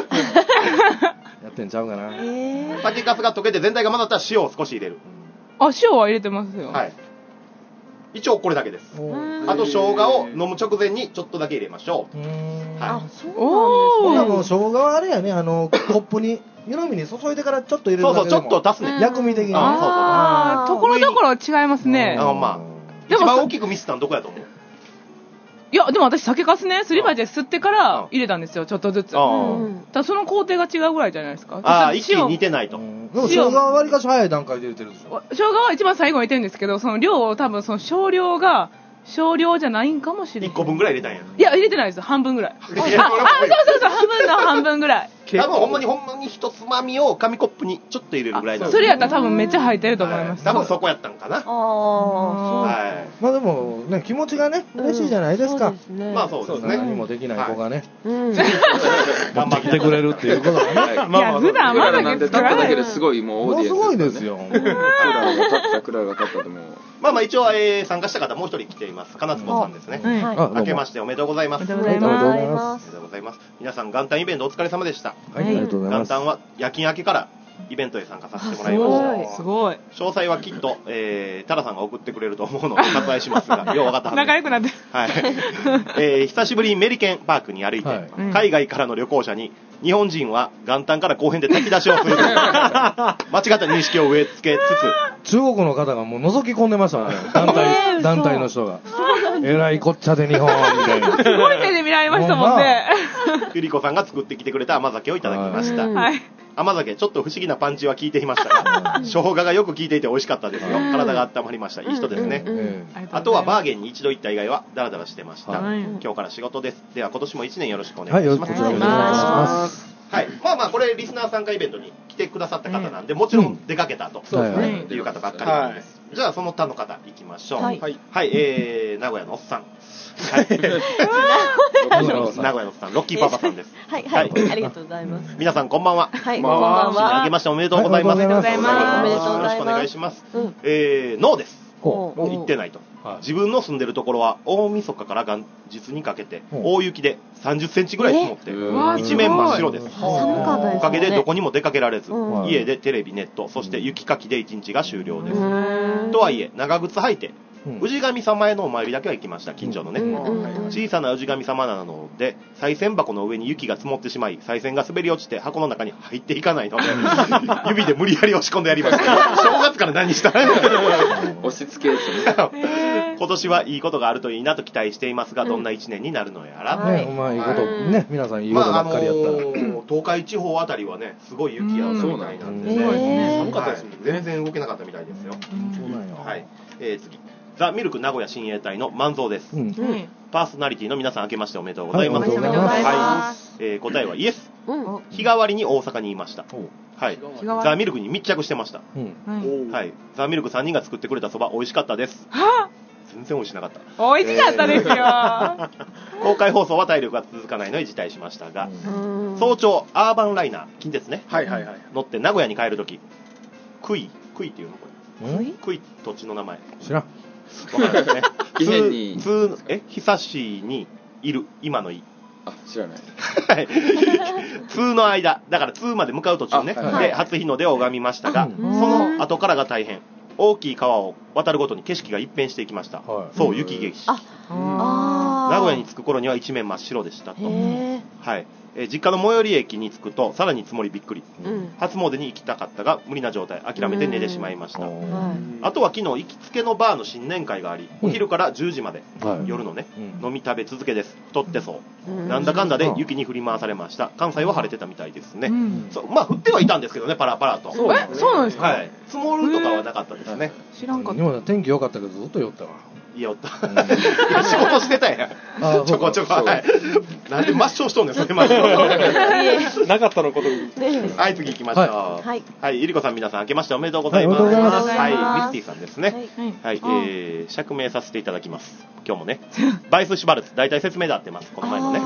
ってんちゃうかな。 酒粕が溶けて全体が混ざったら塩を少し入れる。 あ、塩は入れてますよ。 はい。一応これだけです。あと生姜を飲む直前にちょっとだけ入れましょう。 はい。そうなんですね。 生姜はあれやね、あのコップに湯飲みに注いでからちょっと入れるだけでも。 そうそう、ちょっと足すね。 薬味的に。 ああ、ところどころ違いますね。 あ、まあ。一番大きくミスったのどこやと思う？ いや、でも私酒粕ね、すり鉢で吸ってから入れたんですよ、ちょっとずつ。ただその工程が違うぐらいじゃないですか。 ああ、一気に似てないと。 でも生姜はわりかし早い段階で入れてるでしょ。 生姜は一番最後に入れてるんですけど、その量を多分その少量が少量じゃないんかもしれない。 いっこぶんぐらい入れたんや。 いや、入れてないです。半分ぐらい。あ、あ、そうそうそう、半分の半分ぐらい。 多分ほんまにほんまに一つまみを紙コップにちょっと入れるぐらいなんで。 それやったら多分めっちゃ入ってると思います。 多分そこやったんかな。ああ、はい。まあでもね、気持ちがね、嬉しいじゃないですか。 まあそうですね。 何もできない子がね、頑張ってくれるっていうことがね。 いや、普段まだなんで立っただけですごいもうオーディエンス。 すごいですよ。 クララが立った、クララが立ったでも。 まあまあ一応参加した方もう一人来ています。金坪さんですね。明けましておめでとうございます。 おめでとうございます。 おめでとうございます。皆さん元旦イベントお疲れ様でした。 はい、ありがとうございます。 元旦は夜勤明けからイベントへ参加させてもらいました。 すごい。 詳細はきっと、えー、タラさんが送ってくれると思うので割愛しますが、よう分かったはず。 仲良くなって。 はい。えー、久しぶりにメリケンパークに歩いて、はい、海外からの旅行者に、日本人は元旦から後編で炊き出しをする。間違った認識を植え付けつつ。中国の方がもう覗き込んでましたね。団体、団体の人が。えらいこっちゃで日本みたいな。 すごい目で見られましたもんね。 ゆりこさんが作ってきてくれた甘酒をいただきました。 はい。 甘酒、ちょっと不思議なパンチは効いていましたが、生姜がよく効いていて美味しかったですよ。体が温まりました。いい人ですね。あとはバーゲンに一度行った以外はダラダラしてました。今日から仕事です。では今年も一年よろしくお願いします。 はい、こちらもお願いします。 はい。まあまあ、これ、リスナー参加イベントに来てくださった方なんで、もちろん出かけたという方ばっかりなんです。じゃあ、その他の方行きましょう。はい。はい、えー、名古屋のおっさん。はい。名古屋のおっさん、ロッキーパパさんです。 はい、はい。ありがとうございます。 皆さん、こんばんは。 はい、こんばんは。 あげましておめでとうございます。 おめでとうございます。 おめでとうございます。 よろしくお願いします。えー、ノーです。行ってないと。自分の住んでるところは大晦日から元日にかけて大雪でさんじゅっセンチぐらい積もって一面真っ白です。 寒かったですね。 おかげでどこにも出かけられず、家でテレビ、ネット、そして雪かきで一日が終了です。とはいえ長靴履いて氏神様へのお参りだけは行きました。近所のね、小さな氏神様なので賽銭箱の上に雪が積もってしまい、賽銭が滑り落ちて箱の中に入っていかないので指で無理やり押し込んでやりました。正月から何した押し付けですね。 今年はいいことがあるといいなと期待していますが、どんな一年になるのやら。 ね、お前いいことね、皆さんいいことばっかりやったら。 東海地方あたりはね、すごい雪が多いみたいなんでね、寒かったですもん。全然動けなかったみたいですよ。 そうなんよ。 はい。えー、次。ザ・ミルク名古屋親衛隊の万蔵です。パーソナリティの皆さん、明けましておめでとうございます。はい。えー、答えはイエス。日替わりに大阪にいました。はい。ザ・ミルクに密着してました。はい。ザ・ミルクさんにんが作ってくれたそば、美味しかったです。全然美味しなかった。 美味しかったですよ。 公開放送は体力が続かないので辞退しましたが、早朝アーバンライナー近鉄ね、はいはいはい、乗って名古屋に帰るとき、クイクイっていうのこれ、クイ土地の名前知らん。 わかんないですね。 異変につえ久しにいる今のい。 あ、知らない。 はい。通の間だから通まで向かう途中ね、はい、で初日の出を拝みましたが、その後からが大変。大きい川を渡るごとに景色が一変していきました、はい、そう雪景色。あ名古屋に着く頃には一面真っ白でしたと、はいえー、実家の最寄り駅に着くとさらに積もりびっくり、うん、初詣に行きたかったが無理な状態諦めて寝てしまいました、うん、あとは昨日行きつけのバーの新年会があり、うん、お昼からじゅうじまで、はい、夜のね、うん、飲み食べ続けです。太ってそう、うん、なんだかんだで雪に振り回されました。関西は晴れてたみたいですね、うん、そうまあ降ってはいたんですけどね、パラパラと。 そうえそうなんですか、 はい、積もるとかはなかったですね。 知らんかった。 今天気良かったけどずっと酔ったわ。 いよっと。仕事してたやん。ちょこちょこ。はい。なんで抹消しとんねん、それ抹消。 なかったのこと。 はい、次行きましょう。はい。はい、ゆりこさん皆さん明けましておめでとうございます。はい、ミスティさんですね。はい、えー、釈明させていただきます。今日もね。バイス・シュバルツ、大体説明で合ってます。この前のね。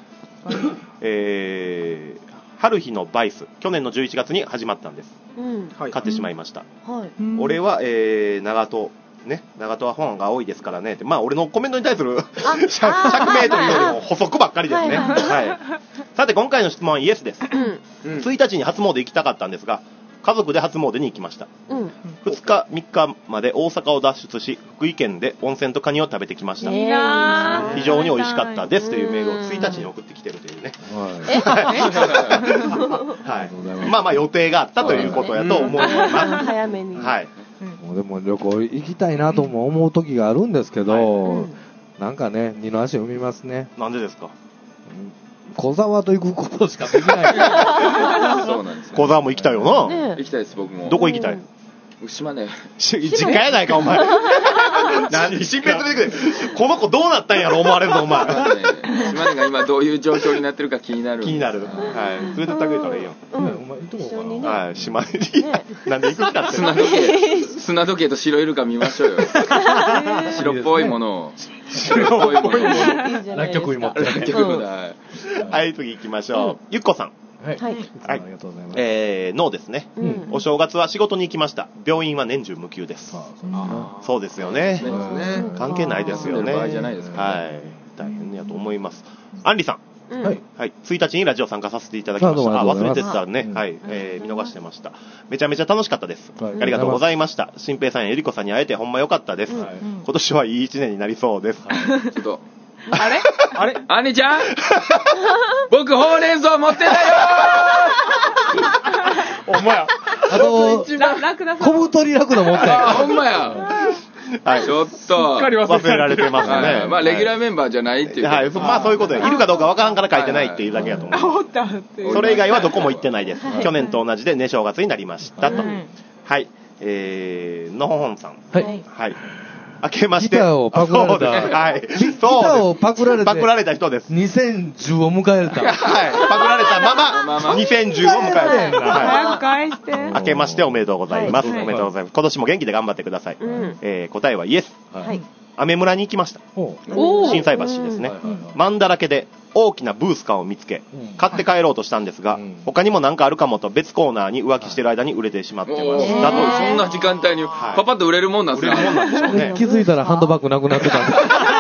えー、春日のバイス、去年のじゅういちがつに始まったんです。買ってしまいました。俺は、えー、長門。ね、長門は本が多いですからねって、まあ俺のコメントに対する釈明というよりも補足ばっかりですね。はい。さて今回の質問はイエスです。うん、ついたちに初詣行きたかったんですが、家族で初詣に行きました。うん、ふつかみっかまで大阪を脱出し、福井県で温泉とカニを食べてきました。いいな非常に美味しかったですというメールをついたちに送ってきてるというね。はい。まあまあ予定があったということやと思います。 早めに。 はい。 でも旅行行きたいなとも思う時があるんですけど、はいうん、なんかね二の足を踏みますね。 なんでですか？ 小沢と行くことしかできない。 そうなんです、ね。 小沢も行きたいよな。 ね、行きたいです僕も。 どこ行きたい？ 島根。 実家やないかお前。何新別でくれ。この子どうなったんやろ思われるぞお前。 島根が今どういう状況になってるか気になる。 気になる。はい。連れてってあげたらいいやん。 うん。お前行っとこうかな。 はい。島根に。なんで行く気だって。 砂時計。砂時計と白イルカ見ましょうよ。白っぽいものを。白っぽいものを。 ラッキョクイ持ってラッキョクイだ。 はい。次行きましょう。ゆっこさん。 はい、はい、ありがとうございます。 えー、ノーですね、うん。お正月は仕事に行きました。病院は年中無休です。あそうですよね。関係ないですよね。 場合じゃないですからね。 はい。大変やと思います。アンリさん。はい。はい。ついたちにラジオ参加させていただきました。あ、忘れてたね。はい。えー、見逃してました。めちゃめちゃ楽しかったです。ありがとうございました。新平さんやゆりこさんに会えてほんま良かったです。今年はいい一年になりそうです。 ちょっと。あれあれアンニちゃん僕ほうれん草持ってたよーほんまや。 あと、小太り楽の持ってたよ。ほんまや。はい。ちょっと。すっかり忘れられてますね。 まあ、レギュラーメンバーじゃないっていう。 はい。まあ、そういうことで、いるかどうかわからんから書いてないっていうだけやと思う。それ以外はどこも行ってないです。去年と同じでね、正月になりましたと。はい。えー、のほほんさん。はい。はい。明けまして。 ギターをパクられた。 はい。 ギターをパクられて。 パクられた人です。 にせんじゅうを迎えた。 はい。パクられたまま、にせんじゅうを迎えた。 早く返して。 明けましておめでとうございます。おめでとうございます。今年も元気で頑張ってください。えー、答えはイエス。はい。アメ村に行きました。心斎橋ですね。マンだらけで大きなブースカーを見つけ、買って帰ろうとしたんですが、他にも何かあるかもと別コーナーに浮気してる間に売れてしまってましたと。 そんな時間帯にパパッと売れるもんなんですか？売れるもんなんでしょうね。 気づいたらハンドバッグなくなってたんです。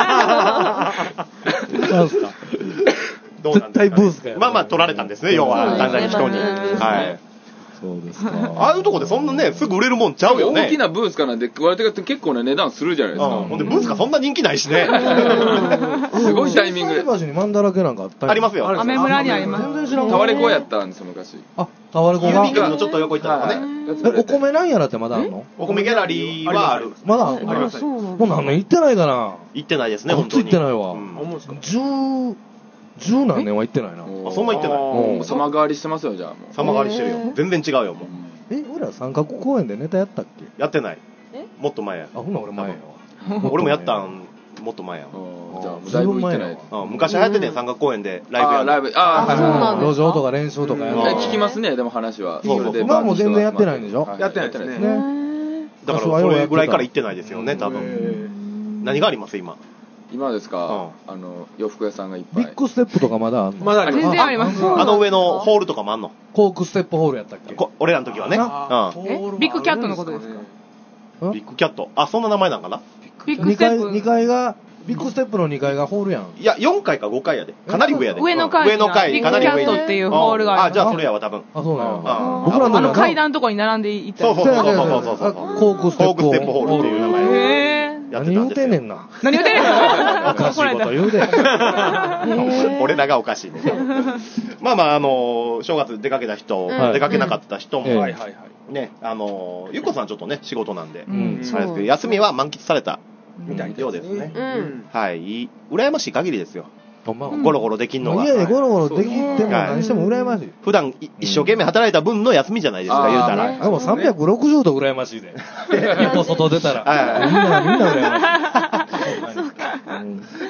なんすか？絶対ブースかよ。 まあまあ取られたんですね、要は、だんだん人に。はい。 そうですか。 ああいうとこでそんなね、すぐ売れるもんちゃうよね。 大きなブースかなんて割れて結構な値段するじゃないですか。 ほんでブースかそんな人気ないしね。 すごいタイミングで。 心斎橋にマンだらけなんかあったり。 ありますよ。 アメ村にあります。 全然知らん。タワレコやったんです昔。 あ、タワレコが。 郵便局のちょっと横行ったのね。 お米なんやらってまだあるの？ お米ギャラリーはある。 まだあります。もう何年行ってないかな。 行ってないですね、本当に。 行ってないわ。十十何年は行ってないな。 あ、そんな行ってない。 様変わりしてますよ、じゃあ。 様変わりしてるよ。全然違うよ、もう。 え、俺ら三角公園でネタやったっけ？ やってない。もっと前や。 あ、ほんな俺前やわ。俺もやったん、もっと前や。 じゃあ、だいぶ行ってない。 昔流行ってて三角公園でライブやる。 ライブ、ああ、 そうなんだ。 路上とか練習とかやる。 聞きますね、でも話は。 今も全然やってないんでしょ？ やってないですね。 だからそれぐらいから行ってないですよね、多分。何があります今？ 今ですか、あの洋服屋さんがいっぱい。 ビッグステップとかまだあるの？ まだあります。 全然あります。 あの上のホールとかもあんの？ コークステップホールやったっけ？ 俺らの時はね。 え、ビッグキャットのことですか？ ビッグキャット。あ、そんな名前なんかな？ ビッグステップ。 にかいがビッグステップのにかいがホールやん。 いや、よんかいかごかいやで。かなり上やで。 上の階。 上の階、かなり上に。 ビッグキャットっていうホールがある。 あ、じゃあそれやわ、多分。 あ、そうなの。 僕らの階段のとこに並んでいった。 そうそうそうそうそう。 コークステップホールっていう名前。 へー。 何言うてんねんな。 何言うてんねん。 おかしいこと言うで。 俺らがおかしいね。まあまあ、あの、正月出かけた人、出かけなかった人も、ね、あの、ゆっこさんちょっとね、仕事なんで、休みは満喫されたみたいようですね。はい。羨ましい限りですよ。ゴロゴロできんのが。 いやいや、ゴロゴロできても何しても羨ましい。 普段一生懸命働いた分の休みじゃないですか、言うたら。 でもさんびゃくろくじゅうど羨ましいで。一歩外出たら。みんな、みんな羨ましい。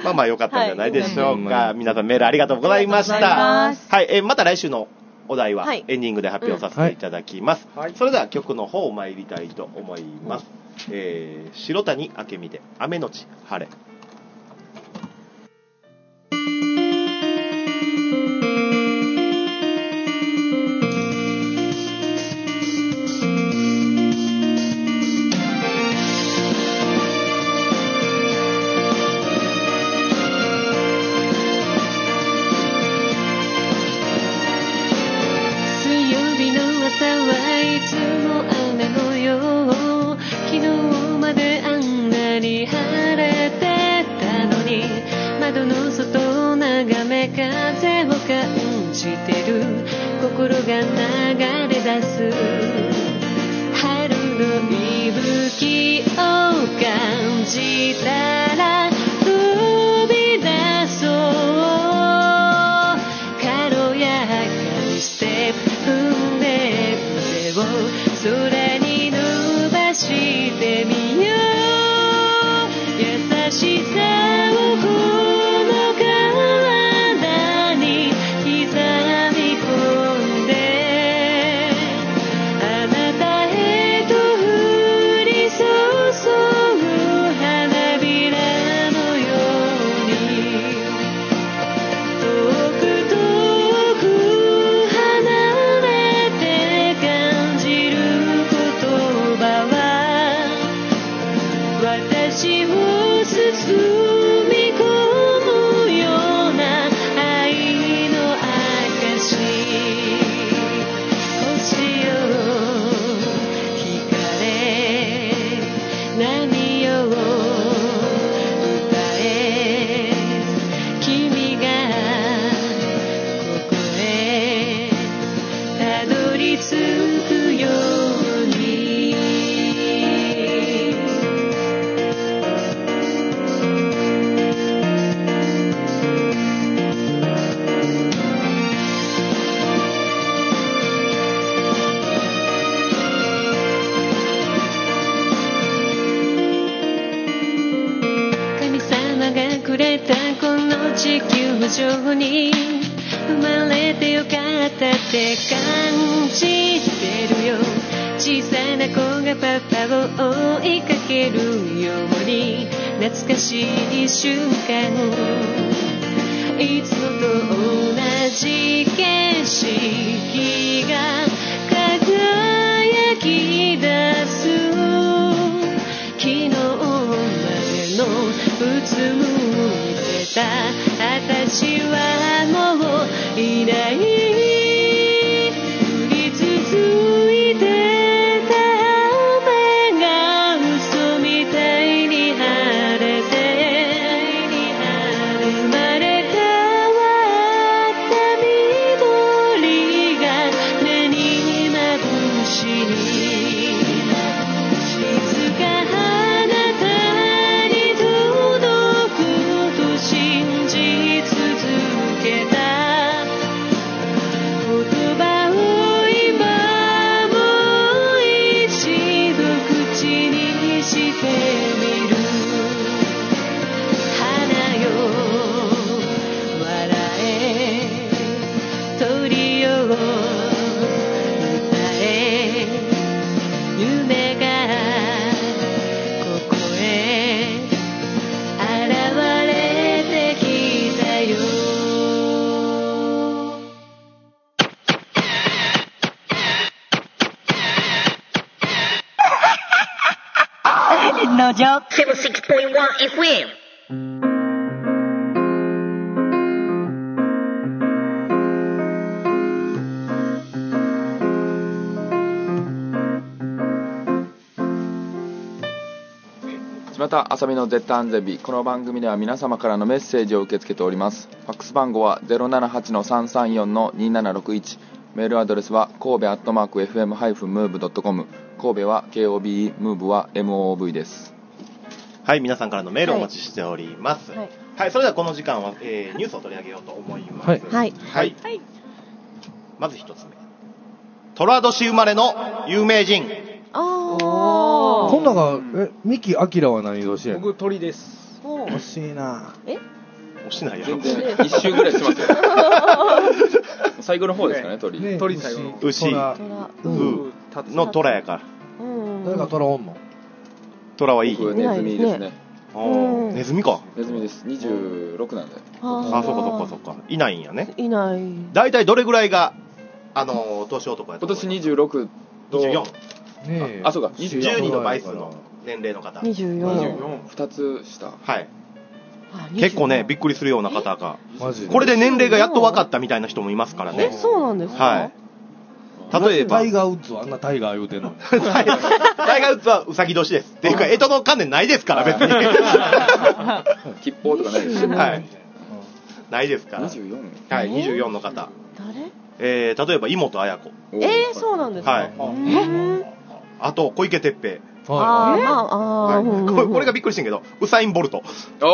まあまあ良かったんじゃないでしょうか。はい、皆さんメールありがとうございました。はい、えー、また来週のお題はエンディングで発表させていただきます。はい、それでは曲の方参りたいと思います。えー、白谷明美で雨のち晴れ。 心が流れ出す春の息吹を感じたら飛び出そう軽やかにステップ踏んで腕を空に伸ばしてみよう優しさをこの体に刻み込む地球上に生まれてよかったって感じてるよ小さな子がパパを追いかけるように懐かしい瞬間いつもと同じ景色が輝き出す昨日までのうつむいてた私はもういない降り続いてた雨が嘘みたいに晴れて生まれ変わった緑が目にまぶしい静かなたに届くと信じ続けた言葉を今もう一度口にしてみる花よ笑え鳥よ歌え夢がここへ現れてきたよ No joke. seventy-six point one F M. 島田あさみの絶対安全日。この番組では皆様からのメッセージを受け付けております。ファックス番号は ゼロななはちのさんさんよんのにななろくいち。メールアドレスは神戸アットマーク エフエムハイフンムーブドットコム。神戸は ケーオービー、ムーブは エムオーオーブイ です。 はい、皆さんからのメールをお待ちしております。はい、はい、それではこの時間は、えー、ニュースを取り上げようと思います。はい。 はい。 はい。はい、まず一つ目。寅年生まれの有名人。 ああ。 こんなが、え、三木明は何年やねん。 僕鳥です。 惜しいな。 え押してないやろ。全然一周ぐらいしますよ。最後の方ですかね、鳥。 ね、鳥最後の。 牛。 虎。 の虎やから。 誰か虎おんの？ 虎はいい。 僕ネズミですね。 ネズミか。 ネズミです。にじゅうろくなんで。 あ、そっかそっかそっか。いないんやね。 いない。 だいたいどれぐらいが、あの、年男やった？ 今年にじゅうろくと。 にじゅうよん。 ねあ、そうか。 じゅうにの倍数の年齢の方。 にじゅうよん。 ふたつ下。 はい。結構ね、びっくりするような方が。 マジでこれで年齢がやっと分かったみたいな人もいますからね。 え、そうなんですか？ はい。例えば。 タイガーウッズはあんなタイガー言うてんの。 タイガーウッズはウサギ年です。っていうか、干支の関連ないですから、別に。 吉報とかないです。 はい。ないですから。 にじゅうよん。 はい、にじゅうよんの方。 誰？ えー、例えば、妹彩子。 えー、そうなんですか？ はい。あと、小池徹平。 ああ、まあ、ああ、 これがびっくりしてんけど、ウサイン・ボルト。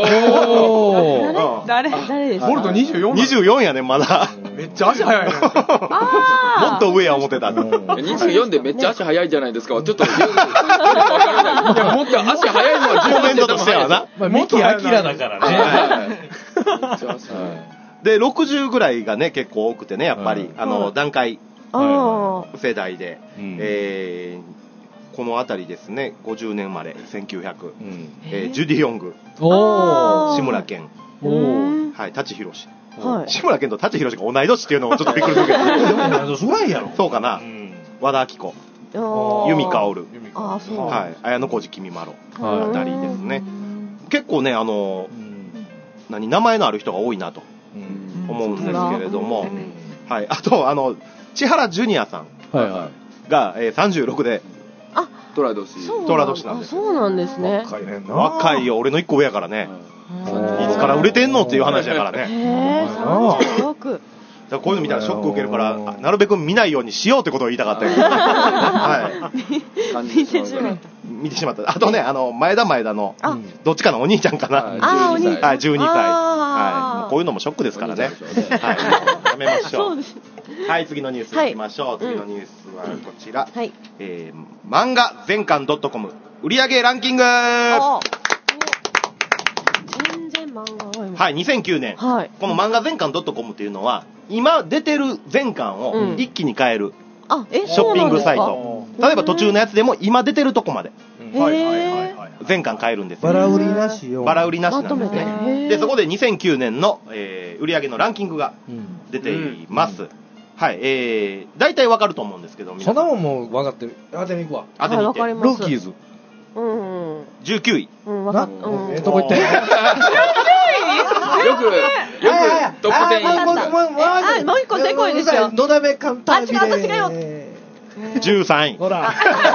おー誰誰ですか？ ボルトにじゅうよん？ にじゅうよんやねん、まだ。 めっちゃ足速いね。もっと上や思ってた。 にじゅうよんでめっちゃ足速いじゃないですか。ちょっと、わからない。いや、もっと足速いのはコメントとしてはな。 まあ、ミキ・アキラだからね。 で、ろくじゅうぐらいがね、結構多くてね、やっぱり、あの、段階世代で、えー、この辺りですね、ごじゅうねん生まれ、せんきゅうひゃく、うんえー、ジュディ・ヨング、志村けん、はい、舘ひろし、はい、志村けんと舘ひろしが同い年っていうのもちょっとびっくりするけど、 すごいやろ。 そうかな、うん、和田アキ子、由美かおる、 あそう、 はい、綾小路きみまろあたりですね。結構ね、あの、うん、何名前のある人が多いなと思うんですけれども、はい、あとあの千原ジュニアさんが、えー、さんじゅうろくで。 あ、 虎年。 虎年なんです。 そうなんですね。 若いねんな。若いよ、俺の一個上やからね。いつから売れてんのっていう話やからね。 へぇ、さんじゅうろく。 こういうの見たらショック受けるから、なるべく見ないようにしようってことを言いたかったよ。はい。見てしまった。見てしまった。あとね、あの、前田前田の、どっちかのお兄ちゃんかな。 ああ、お兄ちゃん。 はい、じゅうにさい。はい。こういうのもショックですからね。はい。やめましょう。はい、次のニュースいきましょう。次のニュースはこちら。はい。えー、漫画全巻 .com 売上ランキング。全然漫画多い。はい、にせんきゅうねん。はい。この漫画全巻 .com っていうのは、今出てる全巻を一気に買える。あ、え、ショッピングサイト。例えば途中のやつでも今出てるとこまで。はいはいはいはい。全巻買えるんですよ。 バラ売りなしよ。 バラ売りなしなんですね。で、そこでにせんきゅうねんの、えー、売上のランキングが出ています。はい、えー、大体わかると思うんですけど、 そんなもんもう分かってる。当てに行くわ。 当てに行って。 ローキーズ。 うん。 じゅうきゅうい。 うん、分かった。 ええとこ行って。よく、よく、トップテン。 あ、もう一個せこいですよ。 のだめ簡単に。あ、違う、私がよ。 じゅうさんい。 ほら。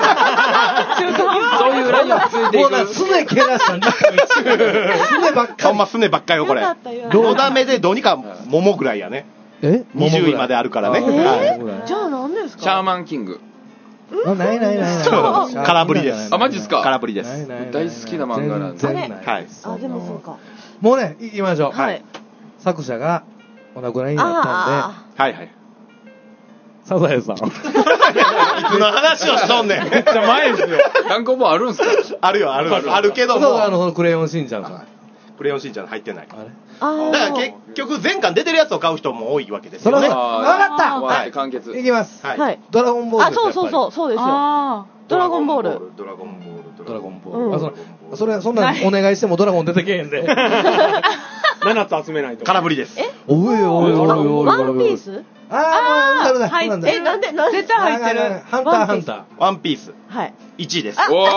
そういうラインをついていく。 もうすねけらしたんだ。すねばっかり。 ほんますねばっかりよ、これ。のだめでどうにか桃ぐらいやね。えにじゅういまであるからね。 じゃあ何ですか？ シャーマンキング。 ないないないない。 空振りです。 あ、マジですか？ 空振りです。 大好きな漫画なんで。 はい。 あ、でもそうか。 もうね、行きましょう。 はい。 作者がお亡くなりになったんで。 はいはい。 サザエさん。いつの話をしとんねん。 めっちゃ前ですよ。 単行本あるんすか？ あるよ、あるある。あるけども。 そう、あの、クレヨンしんちゃんさん。 クレヨンしんちゃん入ってない。あれだから結局全巻出てるやつを買う人も多いわけですよね。 分かった。 はい。完結。 いきます。 はい。 ドラゴンボール。 あ、そうそうそう、そうですよ。ドラゴンボール。 ドラゴンボール。 ドラゴンボール。あ、そそれ、そんなお願いしてもドラゴン出てけへんで。 ななつ集めないと。 空振りです。 え？ おいおいおいおいおい。 ワンピース？ ああ、なるほど。え、なんで、なんで絶対入ってる。 ハンターハンター。 ワンピース。 はい。 いちいです。 おー。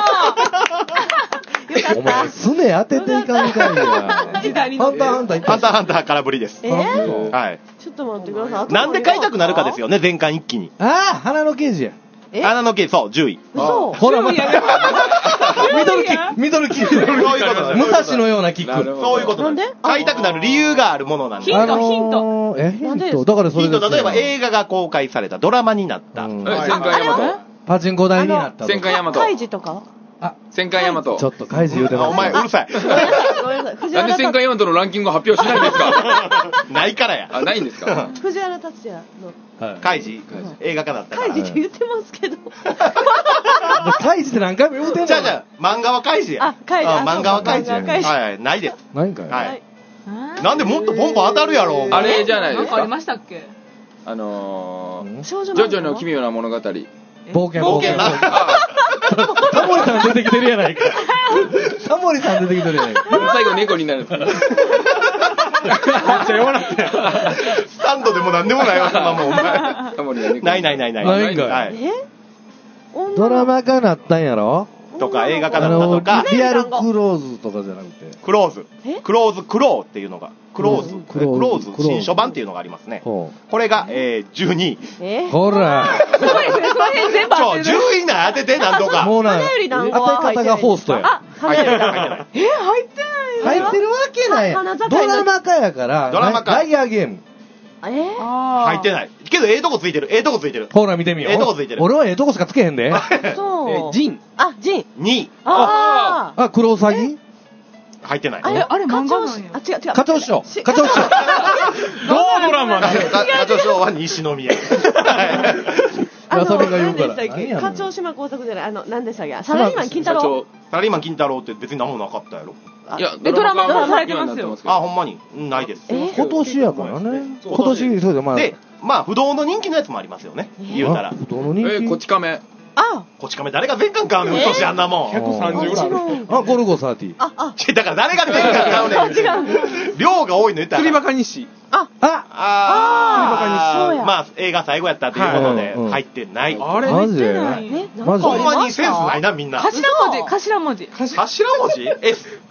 お前、すね当てていかんかいや。ハンターハンター。 ハンターハンター空振りです。 え？ はい。 ちょっと待ってください。 なんで買いたくなるかですよね、全巻一気に。 ああ、花の刑事や。 花の刑事、そう、じゅうい。 嘘。 ほら、また。ミドルキック、ミドルキック。そういうこと武蔵のようなキック。 そういうことなんで買いたくなる理由があるものなんで。 ヒント、ヒント。 え、ヒントだからそれヒント、例えば映画が公開された、ドラマになった。 戦艦ヤマト。 パチンコ台になった。 戦艦ヤマト。 カイジとかあ、 戦艦ヤマト。 ちょっとカイジ言うてます。 お前、うるさい。 なんで戦艦ヤマトのランキングを発表しないんですか？ ないからや。 あ、ないんですか？ 藤原竜也の。カイジ映画化だったから。 カイジって言ってますけど。 カイジって何回も言うてんの？ じゃあじゃあ、漫画はカイジや。 あ、カイジ。 漫画はカイジや。はい、ないです。 ないんかい。 はい。 なんでもっとポンポン当たるやろ。 あれじゃないですか。 なんかありましたっけ？ あのー、 少女ジョジョの奇妙な物語。 冒険冒険な。 タモリさん出てきてるやないか。タモリさん出てきてるやないか。 最後猫になる。めっちゃ弱なって。 スタンドでもなんでもないわ、そんなもん、お前。 タモリが猫。 ないないないない。 ないんかい。 はい。 えドラマ化なったんやろとか映画化だったとか。 リアルクローズとかじゃなくて。 クローズ。クローズクローっていうのが。クローズ。クローズ新書版っていうのがありますね。これが、えー、じゅうにい。 えほら。 すごいですね、その辺全部当てる。 じゅうい以内当てて、なんとか。 もうな、当て方がホーストや。 あ、 入ってない、入ってない。 え、入ってない入ってるわけないやん。ドラマ化やから、 ドラマ化。 ライアーゲーム。 えー、 入ってない。けど、ええとこついてる。ええとこついてる。 ほら、見てみよう。 ええとこついてる。 俺はええとこしかつけへんで。 そう。 ジン。 あ、ジン。 にい。 ああ、クロウサギ入ってない。 あれ、 あれ漫画なんや。 あ、違う違う。 課長師匠。課長師匠。 どうドラマ課長師匠は西宮。 あさみが言うから。 課長島工作じゃない、あの、何でしたっけ、サラリーマン金太郎。 サラリーマン金太郎って別に何もなかったやろ。 いや、 ドラマ化されてますよ。 あ、ほんまにないです。 今年やからね。今年、そうで、まあ。 で、まあ、不動の人気のやつもありますよね。言うたら。 不動の人気。 え、こち亀。 あ、 こち亀誰が全巻買うねん、うっとしあんなもん。 ひゃくさんじゅうぐらいある。 あ、ゴルゴサーティー。 あ、あ。 だから誰が全巻買うねん。違う。量が多いの言ったら。 釣りバカ日誌。 あ、 あ、 あー、 まあ、映画最後やったということで、入ってない。 あれマジでほんまにセンスないな、みんな。 頭文字、頭文字。 頭文字 ?S。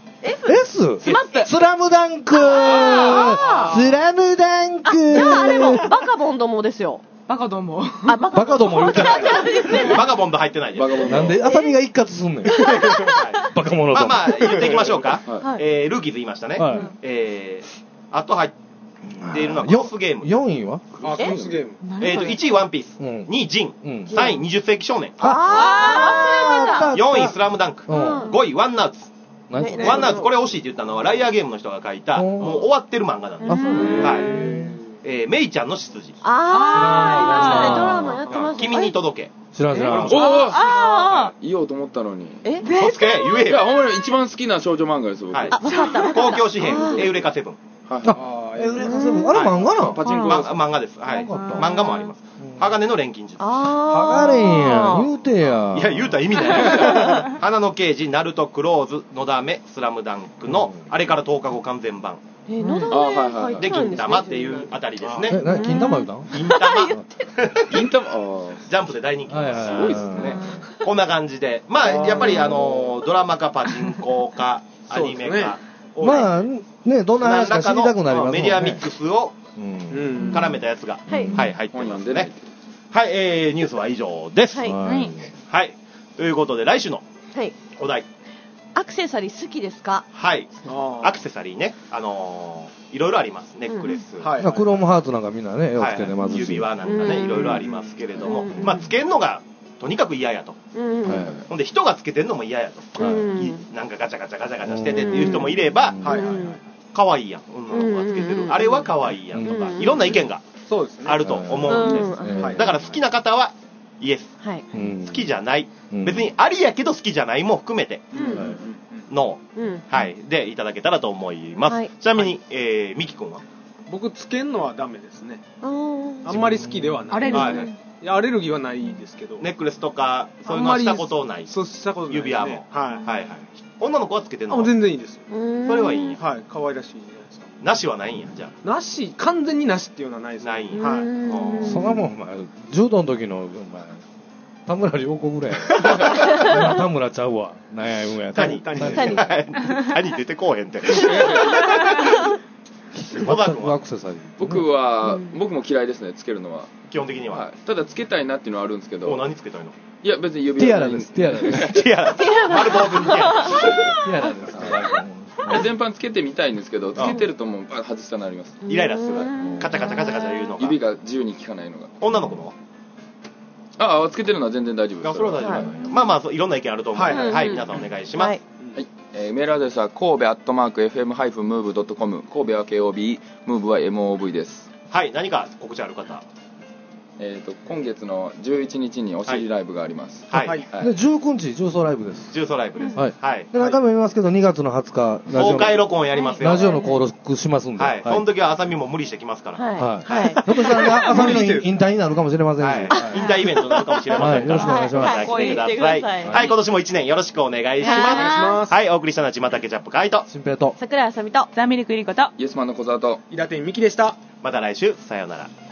S? スマップ。 スラムダンクスラムダンクじゃああれも、バカボンドもですよ。 バカども。 あ、バカども言うてない。 バカボンド入ってないです。 なんで、あさみが一括すんねん。バカ者と。 まあまあ、言っていきましょうか。えー、ルーキーズ言いましたね。 はい、 えー、あと入っているのはクロスゲーム。 よんいはあ、クロスゲーム。 えっと、いちいワンピース。にいジン。さんいにじゅっ世紀少年。 あー、忘れてた。 よんいスラムダンク。ごいワンナウツ。ワンナウツ、これ惜しいって言ったのは、ライアーゲームの人が書いた、もう終わってる漫画なんです。はい。えー、メイちゃんの執事。 あー、ドラマやってました。 君に届け。 知らん知らん。 おーあー言おうと思ったのに。 えそつけ言えよ。 いや、ほんまに一番好きな少女漫画です、僕。 はい。 あ、わかった。 公共紙幣、エウレカセブン。 あ、エウレカセブン。あれ漫画なの？ パチンコ漫画です。はい。漫画もあります。鋼の錬金術。 剥がれんや。言うてや。 いや、言うたら意味ない。花の刑事、ナルト、クローズ、のだめ、スラムダンクの、あれからとおかご完全版。 え、のだめ入ってで、銀玉っていうあたりですね。 え、な、金玉言うたん？ 銀玉。 銀玉、 ジャンプで大人気です。 すごいですね。こんな感じで。まあ、やっぱりあの、ドラマ化、パチンコ化、アニメ化。 まあ、ね、どんな話か知りたくなりますもんね。 メディアミックスを絡めたやつが、はい、入ってますね。はい、えー、ニュースは以上です。はい。はい。ということで、来週のお題。 アクセサリー好きですか？ はい。アクセサリーね、あのー、いろいろあります。ネックレス。 はい。クロームハーツなんかみんなね、よくつけてますし。 指輪なんかね、いろいろありますけれども、まあ、つけるのが、とにかく嫌やと。ほんで、人がつけてんのも嫌やと。なんかガチャガチャガチャガチャしててっていう人もいれば、可愛いやん、女の子がつけてる。あれは可愛いやんとか、いろんな意見があると思うんです。だから好きな方は、イエス。好きじゃない。別にありやけど好きじゃないも含めて、ノー。はい。で、いただけたらと思います。ちなみに、えー、ミキ君は僕、つけんのはダメですね。あんまり好きではない。 アレルギー？ いや、アレルギーはないですけど。 ネックレスとか、そういうのはしたことない。 そう、したことない。 指輪も。はい。はいはい。女の子はつけてんの？ あ、全然いいです。 それはいいんや。 はい。可愛らしいじゃないですか。 なしはないんや、じゃあ。 なし、完全になしっていうのはないですね。 ないんや。 はい。 そんなもん、お前、柔道の時の、お前、田村良子ぐらい。田村ちゃうわ。なんや、うんや。 谷、谷。谷。谷出てこうへんって。 アクセサリー。 僕は、僕も嫌いですね、つけるのは。 基本的には。 ただつけたいなっていうのはあるんですけど。 何つけたいの？ いや、別に指輪。ティアラです、ティアラです。 ティアラ。丸坊主にティアラ。 ティアラです。 全般つけてみたいんですけど、つけてるともう外したなります。 イライラする。カチャカチャカチャカチャ言うのが。 指が自由に効かないのが。 女の子の？ ああ、つけてるのは全然大丈夫です。 それは大丈夫。まあまあ、いろんな意見あると思う。はい、皆さんお願いします。はい。 メールアドレスは神戸アットマーク エフエムハイフンムーブドットコム。神戸は ケーオービー、ムーブは エムオーブイ です。 はい、何か告知ある方？ えー、と今月のじゅういちにちにお尻ライブがあります。 はい。はいはい、でじゅうくにち重曹ライブです。 重曹ライブです。 はい。はい、で何回も言いますけどにがつのはつかラジオ公開録音やりますよ。 ラジオの登録しますんで。 はい。はい、その時はあさみも無理してきますから。はい。 はい。ひょっとしたらあさみの引退になるかもしれませんし。はい。 引退イベントになるかもしれませんから。 はい。よろしくお願いします。 はい。来てください。はい。今年もいちねんよろしくお願いします。はい。お送りしたのはちまたケチャップカイト、 新平と桜井あさみとザミルクリコとイエスマンの小沢と伊達美希でした。 また来週さようなら。